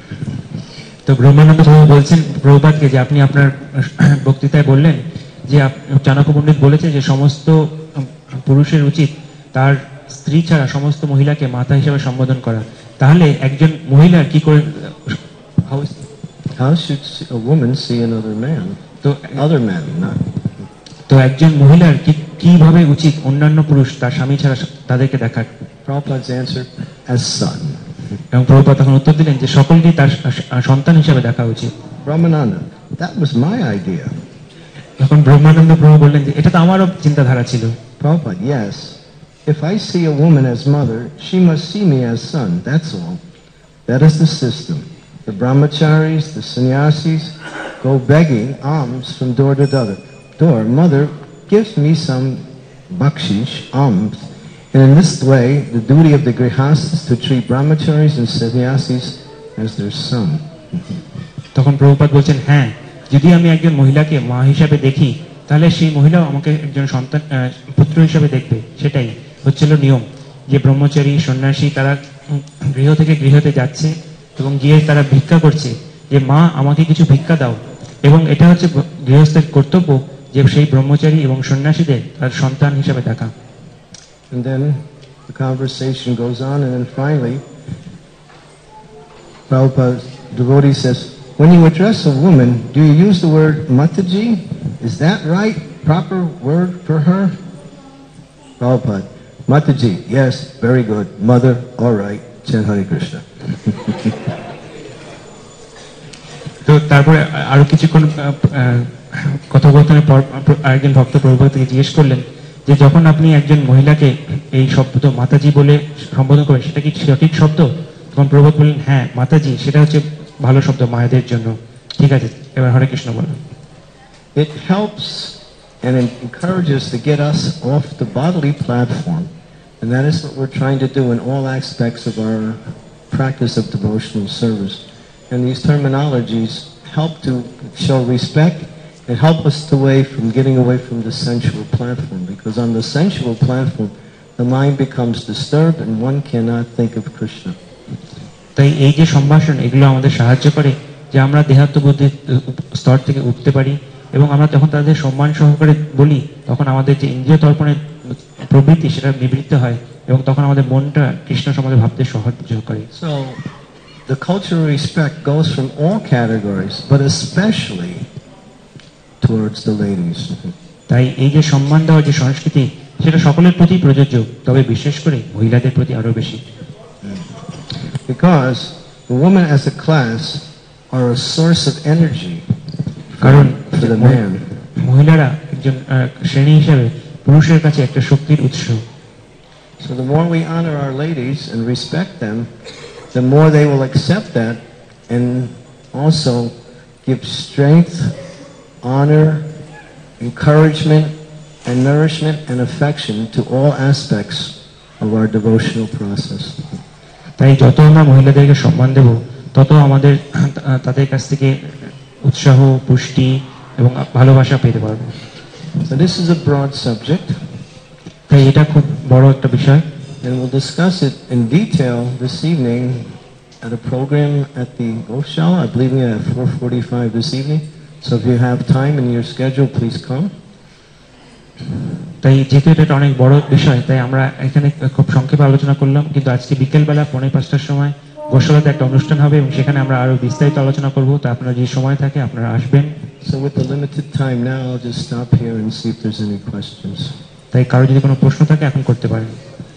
তো ব্রহ্মানন্দ প্রভু বলছেন প্রভুপাদকে যে আপনি আপনার বক্তৃতায় বললেন যে আপ- চাণক্য পণ্ডিত বলেছে যে সমস্ত পুরুষের উচিত তার স্ত্রী ছাড়া সমস্ত মহিলাকে মাতা হিসেবে সম্বোধন করা, তাহলে একজন মহিলার কি করে how is- How should a woman see another man? তো Other men, not. তো একজন মহিলার কি কিভাবে উচিত অন্যান্য পুরুষ তার স্বামী ছাড়া তাদেরকে দেখার? Prabhupada's answer, as son. এবং প্রভুপাদ তখন উত্তর দিলেন যে সকলকেই তার সন্তান হিসেবে দেখা উচিত। Brahmananda, that was my idea. তখন ব্রহ্মানন্দ প্রভু বললেন যে এটা তো আমারও চিন্তাধারা ছিল। Prabhupada, yes. If I see a woman as mother, she must see me as son, that's all. That is the system. The brahmacharis, the sannyasis, go begging alms from door to door. door. Mother gives me some bakshish, alms, and in this way, the duty of the grihastas is to treat brahmacharis and sannyasis as their son. তখন প্রভুপাদ বলছেন হ্যাঁ, যদি আমি একজন মহিলাকে মা হিসাবে দেখি তাহলে সেই মহিলাও আমাকে একজন সন্তান আহ, পুত্র হিসাবে দেখবে। সেটাই হচ্ছিল নিয়ম, যে ব্রহ্মচারী সন্ন্যাসী তারা উম, গৃহ থেকে গৃহতে যাচ্ছে এবং গিয়ে তারা ভিক্ষা করছে যে মা আমাকে কিছু ভিক্ষা দাও, এবং এটা হচ্ছে গৃহস্থের কর্তব্য যে সেই ব্রহ্মচারী এবং সন্ন্যাসীদের তার সন্তান হিসাবে দেখা। And then the conversation goes on, and then finally, Prabhupada's devotee says, when you address a woman, do you use the word Mataji? Is that right? Proper word for her? Prabhupada, Mataji, yes, very good. Mother, all right. Chant Hare Krishna. তো তারপরে আরো কিছুক্ষণ আহ, আহ, কথোপকথনের পর আরেকজন ভক্ত প্রভুপাদ থেকে জিজ্ঞেস করলেন যে যখন আপনি একজন মহিলাকে এই শব্দ মাতাজি বলে সম্বোধন করেন সেটা কি সঠিক শব্দ? তখন প্রভুপাদ বললেন হ্যাঁ মাতাজি সেটা হচ্ছে ভালো শব্দ মায়েদের জন্য। ঠিক আছে, এবার হরে কৃষ্ণ বলেন। It helps and it encourages to get us off the bodily platform, and that is what we're trying to do in all aspects of our practice of devotional service. And these terminologies help to show respect and help us away from getting away from the sensual platform, because on the sensual platform the mind becomes disturbed and one cannot think of Krishna. তাই এই যে সম্ভাষণ এগুলো আমাদের সাহায্য করে যে আমরা দেহাত্মবোধের স্তর থেকে উঠতে পারি, এবং আমরা যখন তাদের সম্মান সহকারে বলি তখন আমাদের যে ইন্দ্রিয় তর্পণের প্রবৃত্তি সেটা নিবৃত্ত হয় এবং তখন আমাদের মনটা কৃষ্ণ সম্বন্ধে ভাবতে সাহায্য করে। So the cultural respect goes from all categories, but especially towards the ladies. তাই এই যে সম্মান দেওয়ার যে সংস্কৃতি সেটা সকলের প্রতি প্রযোজ্য, তবে বিশেষ করে মহিলাদের প্রতি আরো বেশি। Because the women as a class are a source of energy কারণ for the man. মহিলারা একজন আহ, শ্রেণী হিসেবে পুরুষের কাছে একটা শক্তির উৎস। So the more we honor our ladies and respect them, the more they will accept that and also give strength, honor, encouragement, and nourishment and affection to all aspects of our devotional process. তাই যত আমরা মহিলাদেরকে সম্মান দেব তত আমাদের তাদের কাছ থেকে উৎসাহ, পুষ্টি এবং ভালোবাসা পেতে পারব। So this is a broad subject. তাই এটা খুব বড় একটা বিষয়। And we'll discuss it in detail this evening at a program at the Goshala. I believe we have four forty-five this evening. So if you have time in your schedule, please come. তাই যেহেতু এটা অনেক বড় বিষয় তাই আমরা এখানে খুব সংক্ষেপে আলোচনা করলাম, কিন্তু আজকে বিকেলবেলা পৌনে পাঁচটার সময় গোশালাতে একটা অনুষ্ঠান হবে এবং সেখানে আমরা আরো বিস্তারিত আলোচনা করব। তো আপনারা যে সময় থাকে আপনারা আসবেন। So with the limited time now, I'll just stop here and see if there's any questions. তাই কারো যদি কোনো প্রশ্ন থাকে এখন করতে পারেন।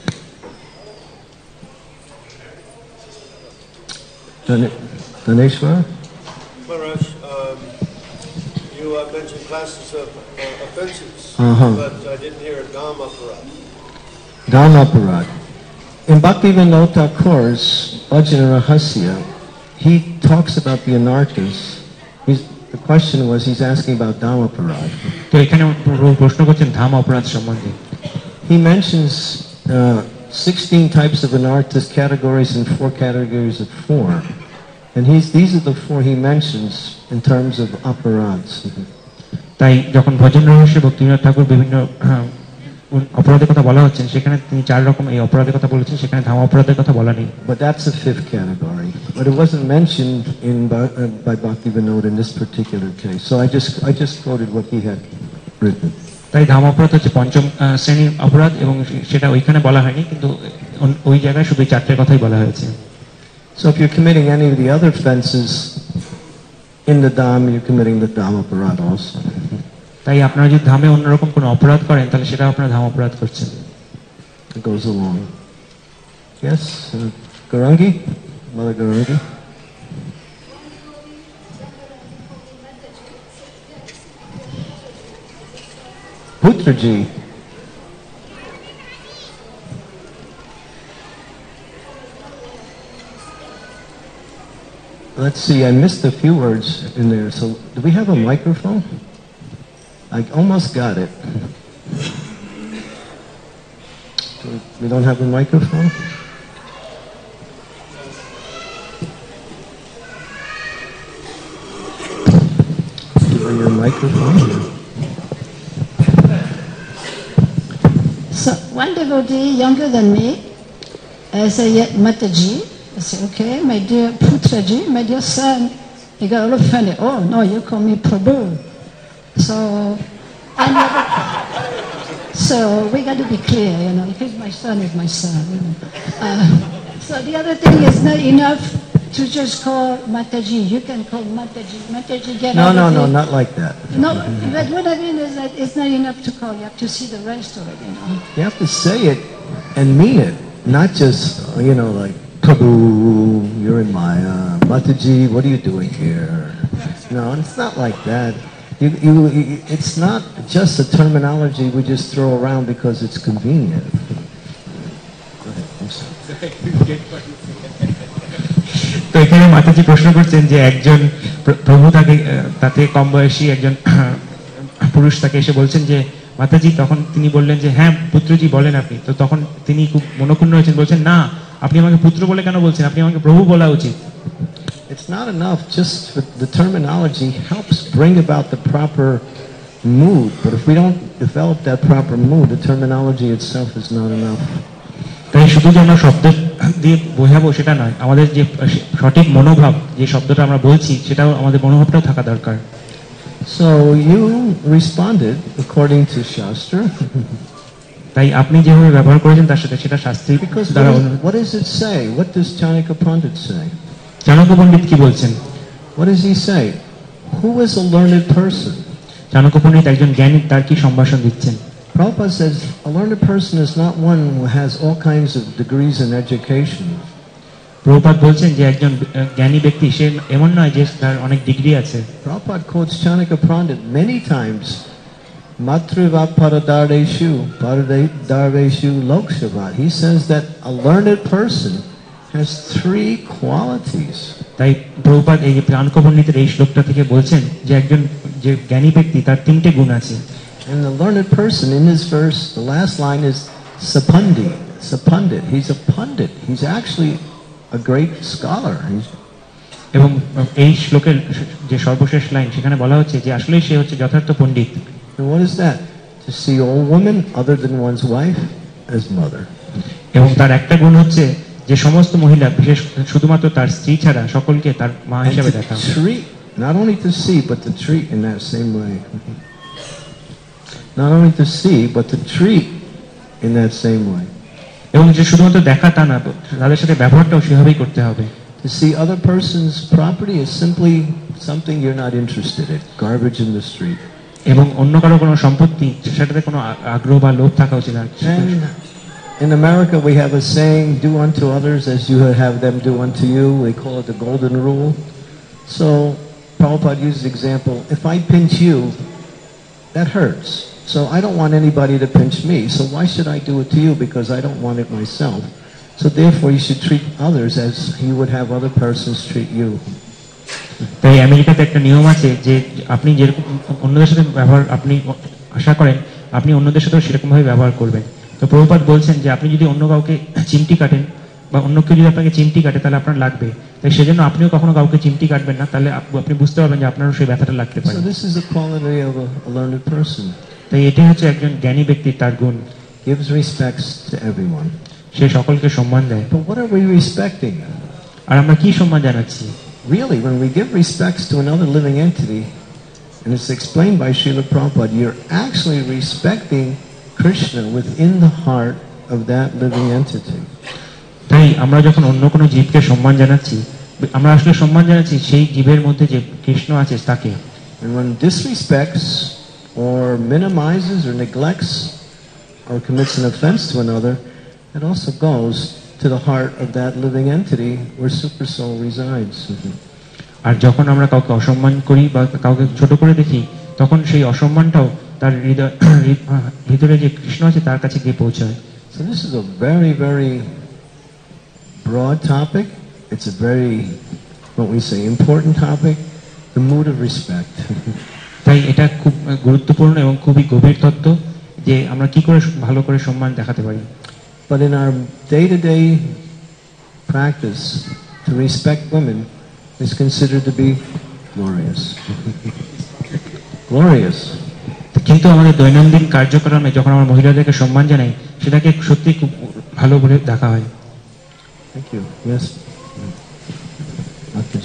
Daneshwar? Maharaj, um, you uh, mentioned classes of uh, offenses, Uh-huh. but I didn't hear a Dhammaparad. Dhammaparad. In Bhaktivinoda Thakur's Bhajana Rahasya, he talks about the anarthas. He's, the question was, he's asking about Dhammaparad. তো এখানে প্রশ্ন করছেন ধাম অপরাধ সম্বন্ধে। He mentions uh, sixteen types of anarthas, categories, and four categories of four. And he's, these are the four he mentions in terms of aparads. তাই যখন ভজন রহস্যে ভক্তিবিনোদ ঠাকুর বিভিন্ন অপরাধের কথা বলা হচ্ছেন সেখানে তিনি চার রকম এই অপরাধের কথা বলেছেন, সেখানে ধাম অপরাধের কথা বলা নেই। But that's the fifth category. But it wasn't mentioned in by, uh, by Bhaktivinoda in this particular case. So I just I just quoted what he had written. তাই ধাম অপরাধ হচ্ছে পঞ্চম শ্রেণীর অপরাধ এবং সেটা ওইখানে বলা হয়নি, কিন্তু ওই জায়গায় শুধু চারটের কথাই বলা হয়েছে। So if you're committing any of the other offenses in the Dham, you're committing the Dham aparad also. তাই আপনারা যদি ধামে অন্যরকম কোনো অপরাধ করেন তাহলে সেটা আপনারা ধাম অপরাধ করছেন। It goes along. Yes, uh, Garangi, Mother Garangi. Putraji. Let's see, I missed a few words in there. So, do we have a microphone? I almost got it. We don't have a microphone? Give her your microphone. So one devotee younger than me, I say, yeah, Mataji. I say, okay, my dear Putraji, my dear son. He got a little funny. Oh, no, you call me Prabhu. So, and the other, so we got to be clear, you know, because my son is my son, you know. Uh, so the other thing is not enough to just call Mataji. You can call Mataji. Mataji, get No, out no, of no, it. not like that. No, but what I mean is that it's not enough to call. You have to see the rest of it, you know. You have to say it and mean it, not just, you know, like, Prabhu, you're in Maya. Mataji, what are you doing here? No, it's not like that. You, you, it's not just a terminology we just throw around because it's convenient. Go ahead, I'm sorry. তো এখানে মাতাজি প্রশ্ন করছেন যে একজন প্রভু তাকে তাতে কম বয়সী একজন পুরুষ তাকে এসে বলছেন যে মাতাজি, তখন তিনি বললেন যে হ্যাঁ পুত্রজি বলেন আপনি। তো তখন তিনি খুব মনক্ষুণ্ণ হয়েছেন, বলছেন না, আপনি আমাকে পুত্র বলে কেন বলছেন, আপনি আমাকে প্রভু বলা উচিত। It's not enough, just the terminology helps bring about the proper mood, but if we don't develop that proper mood, the terminology itself is not enough. তাই শুধু যে আমরা শব্দ দিয়ে বোঝাবো সেটা নয়, আমাদের যে সঠিক মনোভাব, যে শব্দটা আমরা বলছি সেটাও আমাদের মনোভাবটাও থাকা দরকার। So you responded according to Shastra. তাই আপনি যেভাবে ব্যবহার করেছেন তার সাথে সেটা শাস্ত্রী Because দ্বারা। what, is, what does it say? What does Chanakya Pandit say? Chanakya পণ্ডিত কি বলছেন? What does he say? Who is a learned person? Chanakya পণ্ডিত একজন জ্ঞানী, তার কি সম্ভাষণ দিচ্ছেন? Prabhupada says a learned person is not one who has all kinds of degrees in education. Prabhupada বলছেন যে একজন জ্ঞানী ব্যক্তি সে এমন নয় যে তার অনেক ডিগ্রি আছে। Prabhupada quotes Chanakya Pandit many times. Matriva paradarveshu paradarveshu lokshavat. He says that a learned person has three qualities. তাই প্রভুপাদ এই যে প্রাণক পণ্ডিতের এই শ্লোকটা থেকে বলছেন যে একজন যে জ্ঞানী ব্যক্তি তার তিনটে গুণ আছে। And the learned person in this verse, the last line is Sapandi. Sapundit. He's a pundit. He's actually a great scholar. He's এবং এই শ্লোকের যে সর্বশেষ লাইন সেখানে বলা হচ্ছে যে আসলেই সে হচ্ছে যথার্থ পণ্ডিত। And what is that? To see all women other than one's wife as mother. এবং তার একটা গুণ হচ্ছে যে সমস্ত মহিলা বিশেষ শুধুমাত্র তার স্ত্রী ছাড়া সকলকে তার মা হিসেবে দেখা। And to treat, not only to see, but to treat in that same way. Not only to see, but to treat in that same way. এবং যে শুধুমাত্র দেখা তা না, তাদের সাথে ব্যবহারটাও সেভাবেই করতে হবে। To see other person's property is simply something you're not interested in, garbage in the street. এবং অন্য কারো কোনো সম্পত্তি সেটাতে কোনো আগ্রহ বা লোভ থাকা উচিত না। And in America we have a saying, do unto others as you have them do unto you. We call it the golden rule. So Prabhupada used the example, if I pinch you, that hurts. So I don't want anybody to pinch me, so why should I do it to you? Because I don't want it myself. So therefore you should treat others as you would have other persons treat you. তাই আমেরিকাতে একটা নিয়ম আছে যে আপনি যেরকম অন্যদের সাথে ব্যবহার আপনি আশা করেন আপনি অন্যদের সাথেও সেরকমভাবে ব্যবহার করবেন। তো প্রভুপাদ বলছেন যে আপনি যদি অন্য কাউকে চিমটি কাটেন বা অন্য কেউ যদি আপনাকে চিমটি কাটে তাহলে আপনার লাগবে, তাই সেজন্য আপনিও কখনো কাউকে চিমটি কাটবেন না, তাহলে আপনি বুঝতে পারবেন যে আপনারও সেই ব্যথাটা লাগতে পারে। So this is the quality of a, a learned person. তাই এটাই হচ্ছে একজন জ্ঞানী ব্যক্তির তার গুণ, Gives respects to everyone. সে সকলকে সম্মান দেয়। But what are we respecting? আর আমরা কি সম্মান জানাচ্ছি? Really, when we give respects to another living entity, and it's explained by Srila Prabhupada, you're actually respecting Krishna within the heart of that living entity. তাই আমরা যখন অন্য কোনো জীবকে সম্মান জানাচ্ছি, আমরা আসলে সম্মান জানাচ্ছি সেই জীবের মধ্যে যে কৃষ্ণ আছে তাকে। And one disrespects or minimizes or neglects or commits an offense to another, it also goes to the heart of that living entity where super soul resides. আর যখন আমরা কাউকে অসম্মান করি বা কাউকে ছোট করে দেখি, তখন সেই অসম্মানটাও তার হৃদয় ভিতরে যে কৃষ্ণ আছে তার কাছে গিয়ে পৌঁছায়। So this is a very, very broad topic. It's a very, what we say, important topic, the mood of respect. তাই এটা খুব গুরুত্বপূর্ণ এবং খুবই গভীর তত্ত্ব যে আমরা কি করে ভালো করে সম্মান দেখাতে পারি। But in our day-to-day practice, to respect women is considered to be glorious. Glorious. কিন্তু আমাদের দৈনন্দিন কার্যক্রমে যখন আমরা মহিলাদেরকে সম্মান জানাই সেটাকে সত্যি খুব ভালো বলে দেখা হয়। Thank you. Yes. Doctor G.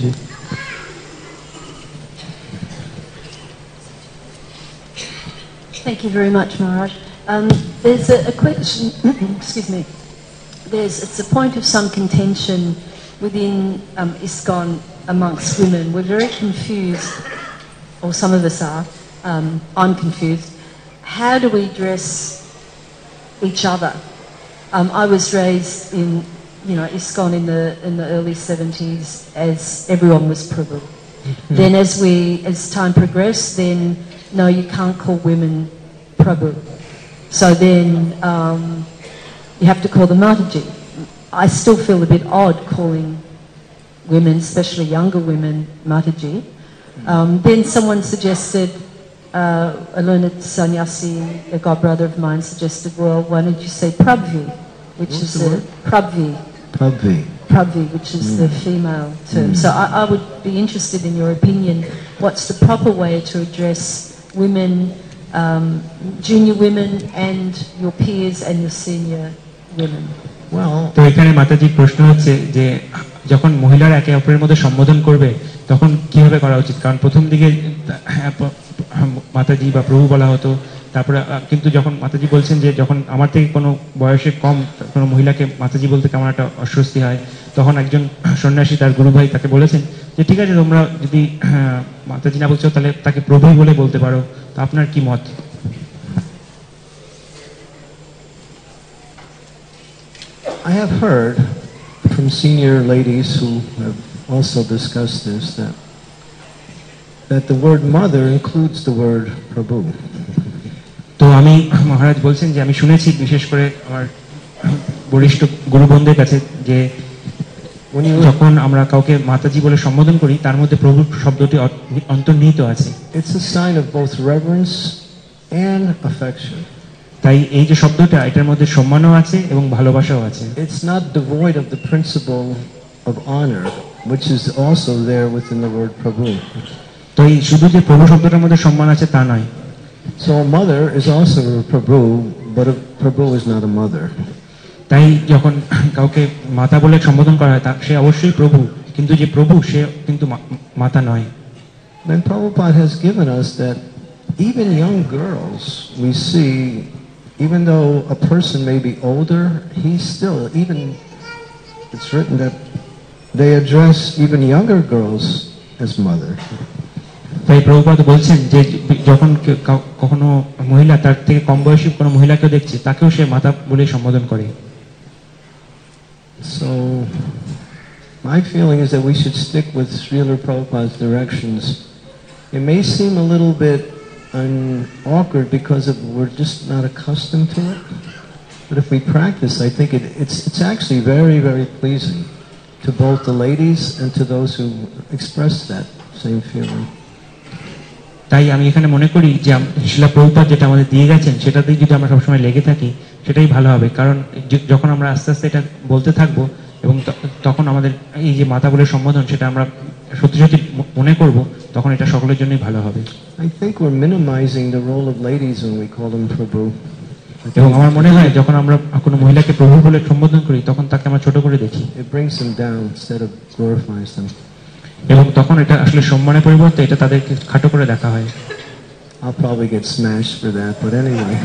Thank you very much, Maharaj. Um, there's a, a question, excuse me, there's, it's a point of some contention within um, ISKCON amongst women. We're very confused, or some of us are, um, I'm confused. How do we dress each other? Um, I was raised in, you know, ISKCON in the, in the early seventies as everyone was Prabhu. Mm-hmm. Then as we, as time progressed, then no, you can't call women Prabhu. So then um, you have to call them Mataji. I still feel a bit odd calling women, especially younger women, Mataji. Um, then someone suggested, uh, a learned sannyasi, a godbrother of mine, suggested, well, why don't you say Prabvi, which What's is the a word? Prabvi. Prabvi. Prabvi, which is mm. the female term. Mm. So I, I would be interested in your opinion. What's the proper way to address women, um, junior women, and your peers and your senior women? Well, তো এখানে মাতাজির প্রশ্ন হচ্ছে যে যখন মহিলারা একে অপরের মধ্যে সম্বোধন করবে তখন কিভাবে করা উচিত, কারণ প্রথম দিকে মাতাজি বা প্রভু বলা হতো, তারপরে কিন্তু যখন মাতাজি বলছেন যে যখন আমার থেকে কোনো বয়সে কম কোনো মহিলাকে মাতাজি বলতে কেমন একটা অস্বস্তি হয়, তখন একজন সন্ন্যাসী তার গুরু ভাই তাকে বলেছেন যে ঠিক আছে তোমরা যদি মাতাজি না বলছো তাহলে তাকে প্রভু বলে বলতে পারো, তো আপনার কি মত? I have heard from senior ladies who have also discussed this that that the word mother includes the word Prabhu. তো আমি মহারাজ বলছেন যে আমি শুনেছি বিশেষ করে আমার বরিষ্ঠ গুরুবন্ধের কাছে যে When you যখন আমরা কাউকে মাতাজি বলে সম্বোধন করি তার মধ্যে প্রভু শব্দটি অ- অন্তর্নিহিত আছে। it's a sign of both reverence and affection. তাই এই যে শব্দটা এটার মধ্যে সম্মানও আছে এবং ভালোবাসাও আছে। It's not devoid of the principle of honor, which is also there within the word Prabhu. তো এই শুধু যে প্রভু শব্দটার মধ্যে সম্মান আছে তা নয়। So a mother is also a Prabhu, but a Prabhu is not a mother. তাই যখন কাউকে মাতা বলে সম্বোধন করা হয় তা সে অবশ্যই প্রভু, কিন্তু যে প্রভু সে কিন্তু মা- মাতা নয়। And Prabhupada has given us that even young girls, we see, even though a person may be older, he's still, even, it's written that they address even younger girls as mother. তাই প্রভুপাদ বলছেন যে যখন কেউ- cow- কখনো মহিলা তার থেকে কম বয়সী কোনো মহিলাকেও দেখছে তাকেও সে মাতা বলে সম্বোধন করে। So, my feeling is that we should stick with Srila Prabhupada's directions. It may seem a little bit un- awkward because of, we're just not accustomed to it. But if we practice, I think it, it's, it's actually very, very pleasing to both the ladies and to those who express that same feeling. তাই আমি এখানে মনে করি যে আম- শিলা প্রভুপাদ যেটা আমাদের দিয়ে গেছেন সেটাতেই যদি আমরা সবসময় লেগে থাকি সেটাই ভালো হবে, কারণ য- যখন আমরা আস্তে আস্তে এটা বলতে থাকবো এবং ত- তখন আমাদের এই যে মাতা বলে সম্বোধন সেটা আমরা সত্যি সত্যি ম- মনে করব, তখন এটা সকলের জন্যই ভালো হবে। I think we're minimizing the role of ladies when we call them Prabhu. এবং আমার মনে হয় যখন আমরা কোনো মহিলাকে প্রভু বলে সম্বোধন করি তখন তাকে আমরা ছোট করে দেখি It brings them down instead of glorifies them. এবং তখন এটা আসলে সম্মানের পরিবর্তে এটা তাদেরকে খাটো করে দেখা হয়। I'll probably get smashed for that, but anyway.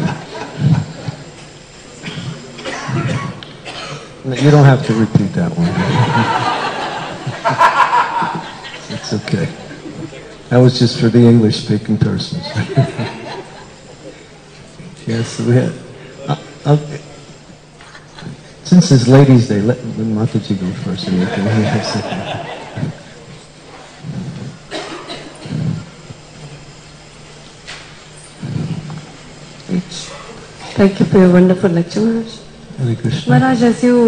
You don't have to repeat that one. It's okay. That was just for the English-speaking persons. Yes, we had. Uh, uh, since it's Ladies' Day, let, let Mataji go first. And we can have second. Thank you for your wonderful lecture, Maharaj. Hare Krishna. Maharaj, as you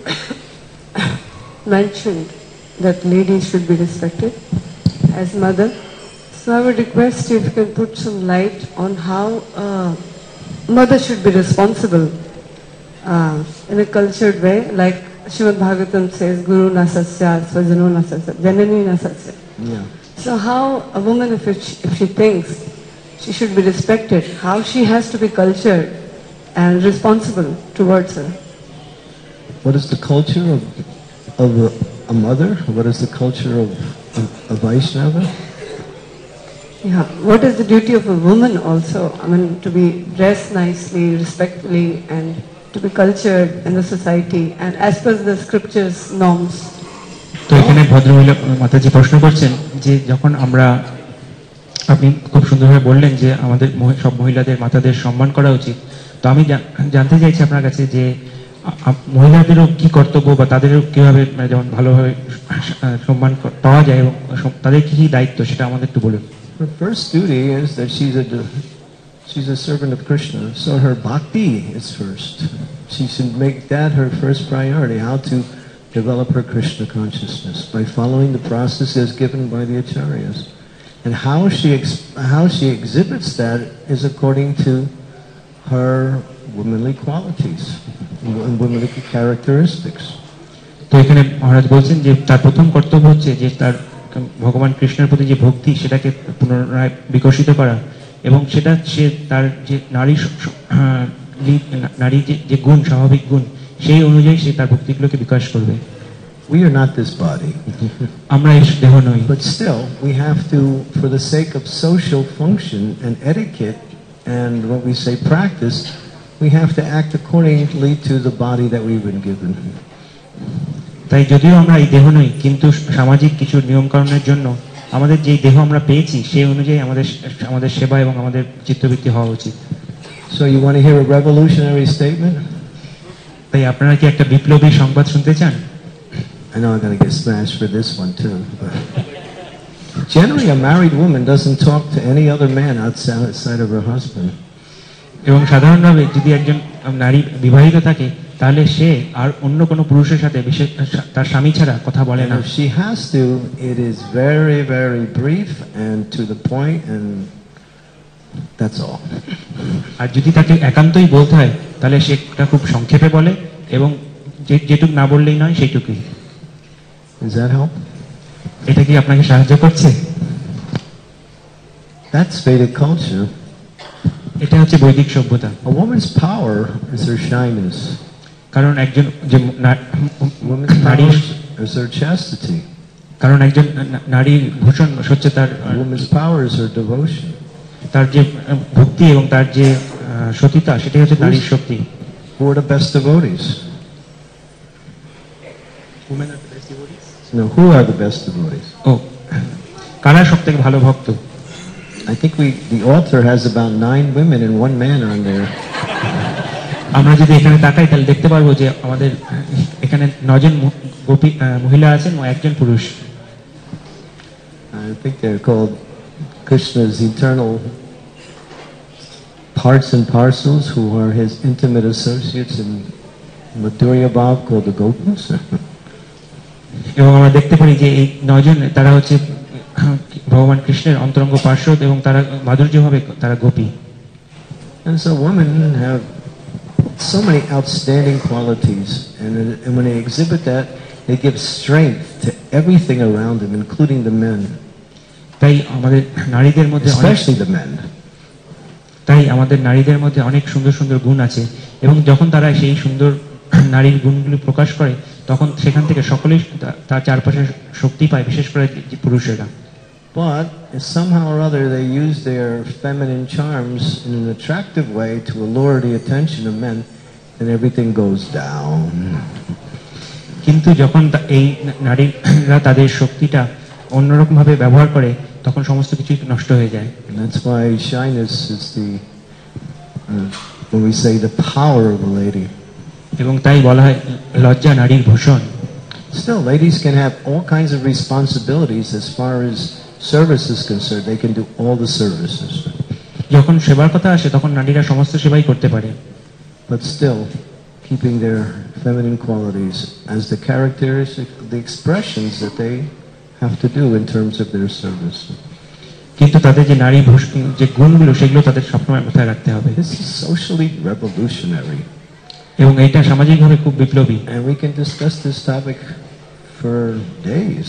mentioned that ladies should be respected as mother, so I would request you if you can put some light on how uh, mother should be responsible uh, in a cultured way, like Srimad Bhagavatam says, Guru na sasya, svajano na sasya, janani na sasya. Yeah. So how a woman, if, it, if she thinks she should be respected, how she has to be cultured and responsible towards her. What is the culture of of a, a mother? What is the culture of a, a Vaishnava? Yeah. What is the duty of a woman also? I mean, to be dressed nicely, respectfully, and to be cultured in the society and as per the scriptures norms. তো এখানে ভদ্রমহিলা মাতাজি প্রশ্ন করছেন যে যখন আমরা, আপনি খুব সুন্দরভাবে বললেন যে আমাদের মহি- সব মহিলাদের মাতাদের সম্মান করা উচিত, তো আমি জা- জানতে চাইছি আপনার কাছে যে আ- আ- মহিলাদেরও কি কর্তব্য বা তাদেরও কিভাবে মানে যেমন ভালোভাবে আহ, সম্মান ক- পাওয়া যায় এবং সম- তাদের কি কি দায়িত্ব সেটা আমাদের একটু বলুন। Her first duty is that she's a de- she's a servant of Krishna, so her bhakti is first. She should make that her first priority, how to develop her Krishna consciousness by following the processes given by the acharyas. And how she ex- how she exhibits that is according to her womanly qualities and womanly characteristics. তো এখানে মহারাজ বলছেন যে তার প্রথম কর্তব্য হচ্ছে যে তার ভগবান কৃষ্ণের প্রতি যে ভক্তি সেটাকে পুনরায় বিকশিত করা এবং সেটা সে তার যে নারী স- স- আহ, লি- নারী যে- যে গুণ স্বাভাবিক গুণ সেই অনুযায়ী সে তার ভক্তিগুলোকে বিকাশ করবে। We are not this body. আমরা এই দেহ নই, But still, we have to, for the sake of social function and etiquette and what we say practice, we have to act accordingly to the body that we've been given. তাই যদিও আমরা এই দেহ নই কিন্তু সামাজিক কিছু নিয়মকানুনের জন্য আমাদের যেই দেহ আমরা পেয়েছি সেই অনুযায়ী আমাদের আমাদের সেবা এবং আমাদের চিত্তবৃত্তি হওয়া উচিত। So you want to hear a revolutionary statement? তাই আপনারা কি একটা বিপ্লবী সংবাদ শুনতে চান? I know I'm going to get smashed for this one too. But generally, a married woman doesn't talk to any other man outside outside of her husband. এবং সাধারণভাবে যদি একজন নারী বিবাহিত থাকে তাহলে সে আর অন্য কোনো পুরুষের সাথে বিশেষ তার স্বামী ছাড়া কথা বলে And না। if she has to, it is very, very brief and to the point, and that's all. আর যদি তাকে একান্তই বলতে হয় তাহলে সেটা খুব সংক্ষেপে বলে এবং যে- যেটুক না বললেই নয় সেইটুকুই। Does that help? এটা কি আপনাকে সাহায্য করছে? That's Vedic culture. এটা হচ্ছে বৈদিক সভ্যতা। A woman's power is her shyness. কারণ একজন যে না- Woman's নারীর power is her chastity. কারণ একজন না- নারীর ভূষণ হচ্ছে তার A woman's power is her devotion. তার যে ভক্তি এবং তার যে আহ, সতীতা সেটাই হচ্ছে নারীর শক্তি। Who are the best devotees? No, who are the best devotees? ও কারা সব থেকে ভালো ভক্ত? I think we, the altar has about nine women and one man on there. আমরা যদি এখানে তাকাই তাহলে দেখতে পারবো যে আমাদের এখানে নজন মহ- গোপী আহ, মহিলা আছেন ও একজন পুরুষ। I think they're called Krishna's eternal parts and parcels, who are his intimate associates in Madhurya Bhav, called the Gopas. এবং আমরা দেখতে পারি যে এই নজন তারা হচ্ছে ভগবান কৃষ্ণের অন্তরঙ্গ পার্শ্বদ এবং তারা মাধুর্যভাবে তারা Gopi. And so women have so many outstanding qualities, and, and when they exhibit that, they give strength to everything around them, including the men, তাই আমাদের নারীদের মধ্যে অনেক especially the men. তাই আমাদের নারীদের মধ্যে অনেক সুন্দর সুন্দর গুণ আছে এবং যখন তারা সেই সুন্দর নারীর গুণগুলি প্রকাশ করে তখন সেখান থেকে সকলেই তা- তার চারপাশে শক্তি পায়, বিশেষ করে যে পুরুষেরা। But somehow or other, they use their feminine charms in an attractive way to allure the attention of men, and everything goes down. কিন্তু যখন তা- এই নারীরা তাদের শক্তিটা অন্যরকম ভাবে ব্যবহার করে তখন সমস্ত কিছু নষ্ট হয়ে যায়। And that's why shyness is the, uh, when we say the power of a lady. এবং তাই বলা হয় লজ্জা নারীর ভূষণ। Still, ladies can have all kinds of responsibilities as far as service is concerned. They can do all the services. যখন সেবার কথা আসে তখন নারীরা সমস্ত সেবাই করতে পারে, But still, keeping their feminine qualities as the characteristic, the expressions that they have to do in terms of their service. কিন্তু তাদের যে নারী ভূষণ যে গুণগুলো সেগুলো তাদের সবসময় মাথায় রাখতে হবে। This is socially revolutionary. এবং এটা সামাজিকভাবে খুব বিপ্লবী। And we can discuss this topic for days.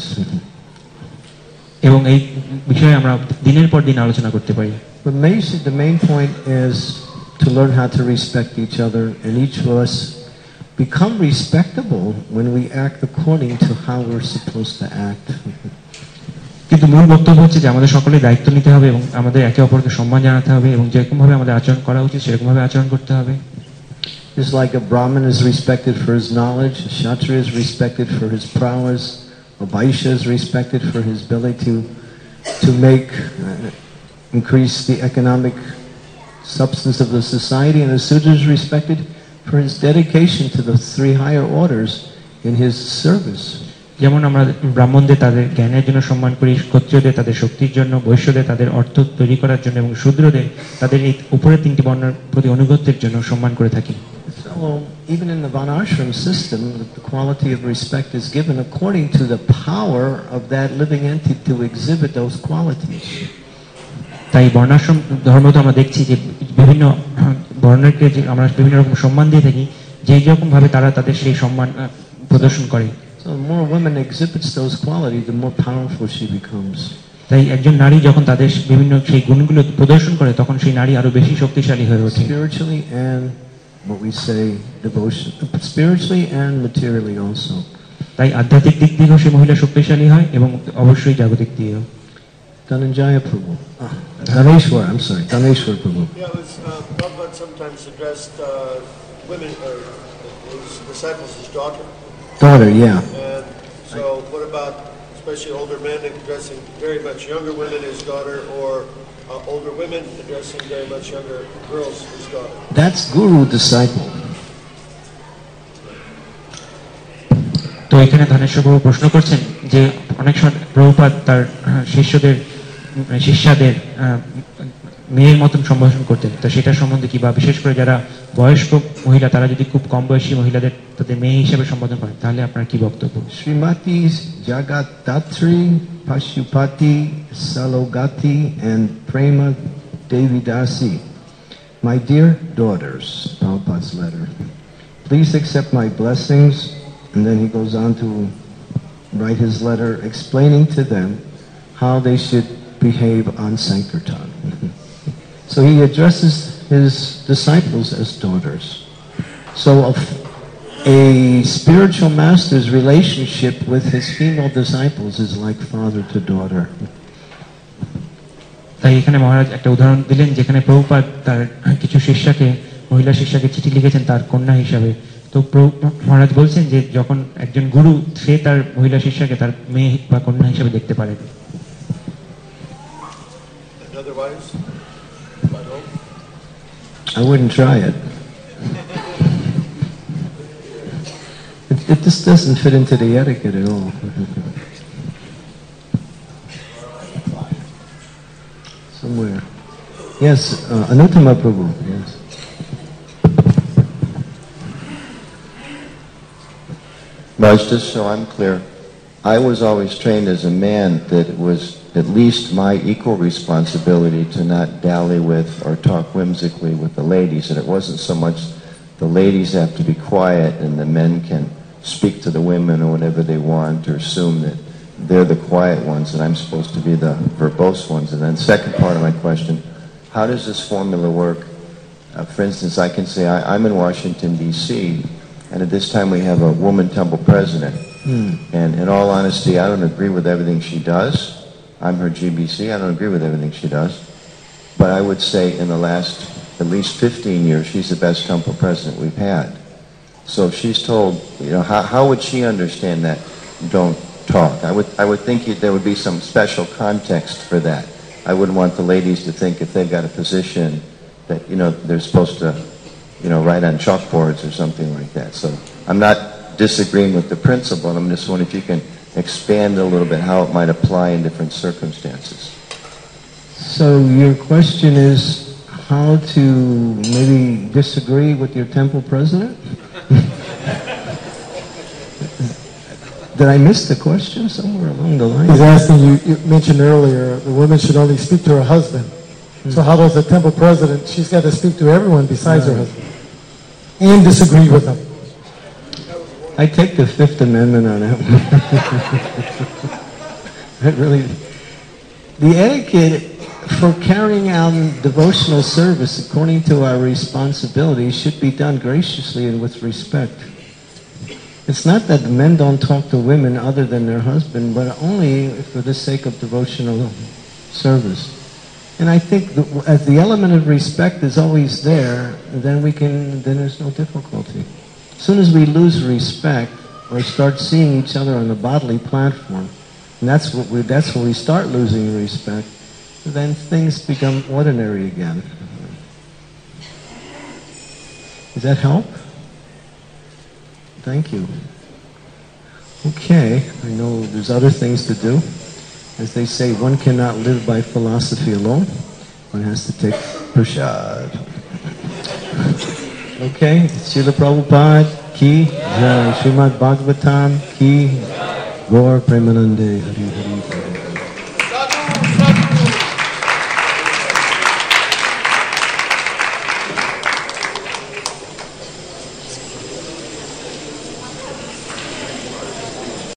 এবং এই বিষয়ে আমরা দিনের পর দিন আলোচনা করতে পারি। But basically, the main point is to learn how to respect each other, and each of us become respectable when we act according to how we're supposed to act. কিন্তু মূল বক্তব্য হচ্ছে যে আমাদের সকলে দায়িত্ব নিতে হবে এবং আমাদের একে অপরকে সম্মান জানাতে হবে এবং যেরকম ভাবে আমাদের আচরণ করা উচিত সেরকম ভাবে আচরণ করতে হবে। Just like a Brahmin is respected for his knowledge, a Kshatriya is respected for his prowess, a Vaishya is respected for his ability to, to make, uh, increase the economic substance of the society, and a Sudra is respected for his dedication to the three higher orders in his service. যেমন আমরা ব্রাহ্মণদের তাদের জ্ঞানের জন্য সম্মান করি, ক্ষত্রিয়দের তাদের শক্তির জন্য, বৈশ্যদের তাদের অর্থ তৈরি করার জন্য এবং শূদ্রদের তাদের এই উপরের তিনটি বর্ণের প্রতি অনুগত্যের জন্য সম্মান করে থাকি। So even in the Varnashram system, the quality of respect is given according to the power of that living entity to exhibit those qualities. তাই বর্ণাশ্রম ধর্ম তো আমরা দেখছি যে বিভিন্ন বর্ণকে যে আমরা বিভিন্ন রকম সম্মান দিয়ে থাকি, যেই রকম ভাবে তারা তাদের সেই সম্মান আহ, প্রদর্শন করে। So the more a woman exhibits those qualities, the more powerful she becomes. তাই একজন নারী যখন তাদের বিভিন্ন সেই গুণগুলো প্রদর্শন করে তখন সেই নারী আরো বেশি শক্তিশালী হয়ে ওঠে। Spiritually and what we say devotion, spiritually and materially also. তাই আধ্যাত্মিক দিক দিয়েও সেই মহিলা শক্তিশালী হয় এবং অবশ্যই জাগতিক দিয়েও। Dhananjaya Prabhu. Ah, Dhaneshwar, I'm sorry, Dhaneshwar Prabhu. Yeah, it was, uh, Prabhupada sometimes addressed uh, women, or his disciples, his daughter. Daughter, yeah. And so what about especially older men addressing very much younger women as daughter, or uh, older women addressing very much younger girls as daughter? That's guru disciple. তো এখানে ধনেশ্বর বাবু প্রশ্ন করছেন যে অনেক সময় প্রভুপাদ তার আহ, শিষ্যদের শিষ্যাদের আহ, মেয়ের মতন সম্ভাষণ করতেন, তো সেটা সম্বন্ধে কি, বা বিশেষ করে যারা বয়স্ক মহিলা তারা যদি খুব কম বয়সী মহিলাদের তাদের মেয়ে হিসেবে সম্বোধন করেন, তাহলে আপনার কি বক্তব্য? Srimati Jagatdatri Pashupati Salogati and Prema Devidasi. My dear daughters, Prabhupada's letter, please accept my blessings. And then he goes on to write his letter explaining to them how they should behave on Sankirtan. So he addresses his disciples as daughters. So a, a spiritual master's relationship with his female disciples is like father to daughter. তাই এখানে মহারাজ একটা উদাহরণ দিলেন যেখানে প্রভুপাদ তার কিছু শিষ্যাকে মহিলা শিষ্যাকে চিঠি লিখেছেন তার কন্যা হিসাবে। তো মহারাজ বলছেন যে যখন একজন গুরু সে তার মহিলা শিষ্যাকে তার মেয়ে বা কন্যা হিসাবে দেখতে পারে। I wouldn't try it. it. It just doesn't fit into the etiquette at all. Somewhere. Yes, uh, Anuttama Prabhu, yes. Raj, just so I'm clear, I was always trained as a man that it was at least my equal responsibility to not dally with or talk whimsically with the ladies, and it wasn't so much the ladies have to be quiet and the men can speak to the women or whatever they want or assume that they're the quiet ones and I'm supposed to be the verbose ones. And then second part of my question, how does this formula work? Uh, for instance, I can say I, I'm in Washington, D C, and at this time we have a woman temple president. Hmm. And in all honesty, I don't agree with everything she does. I'm her G B C. I don't agree with everything she does. But I would say in the last at least fifteen years, she's the best temple president we've had. So if she's told, you know, how, how would she understand that? Don't talk. I would, I would think there would be some special context for that. I wouldn't want the ladies to think if they've got a position that, you know, they're supposed to, you know, write on chalkboards or something like that. So I'm not disagreeing with the principle. I'm just wondering if you can expand a little bit how it might apply in different circumstances. So your question is how to maybe disagree with your temple president? Did I miss the question somewhere along the line? He's asking you, you mentioned earlier, the woman should only speak to her husband. Hmm. So how about the temple president? She's got to speak to everyone besides right. her husband. And disagree with them. I take the Fifth Amendment on that one. That really, the etiquette for carrying out devotional service according to our responsibilities should be done graciously and with respect. It's not that men don't talk to women other than their husband, but only for the sake of devotional service. And I think the, as the element of respect is always there, then we can, then there's no difficulty. As soon as we lose respect or start seeing each other on the bodily platform, and that's what we, that's when we start losing respect, then things become ordinary again. Does that help? Thank you. Okay, I know there's other things to do. As they say, one cannot live by philosophy alone. One has to take prasad. Okay, Srila Prabhupada ki jai, Srimad Bhagavatam ki, Gaur Premanande Hari Hari.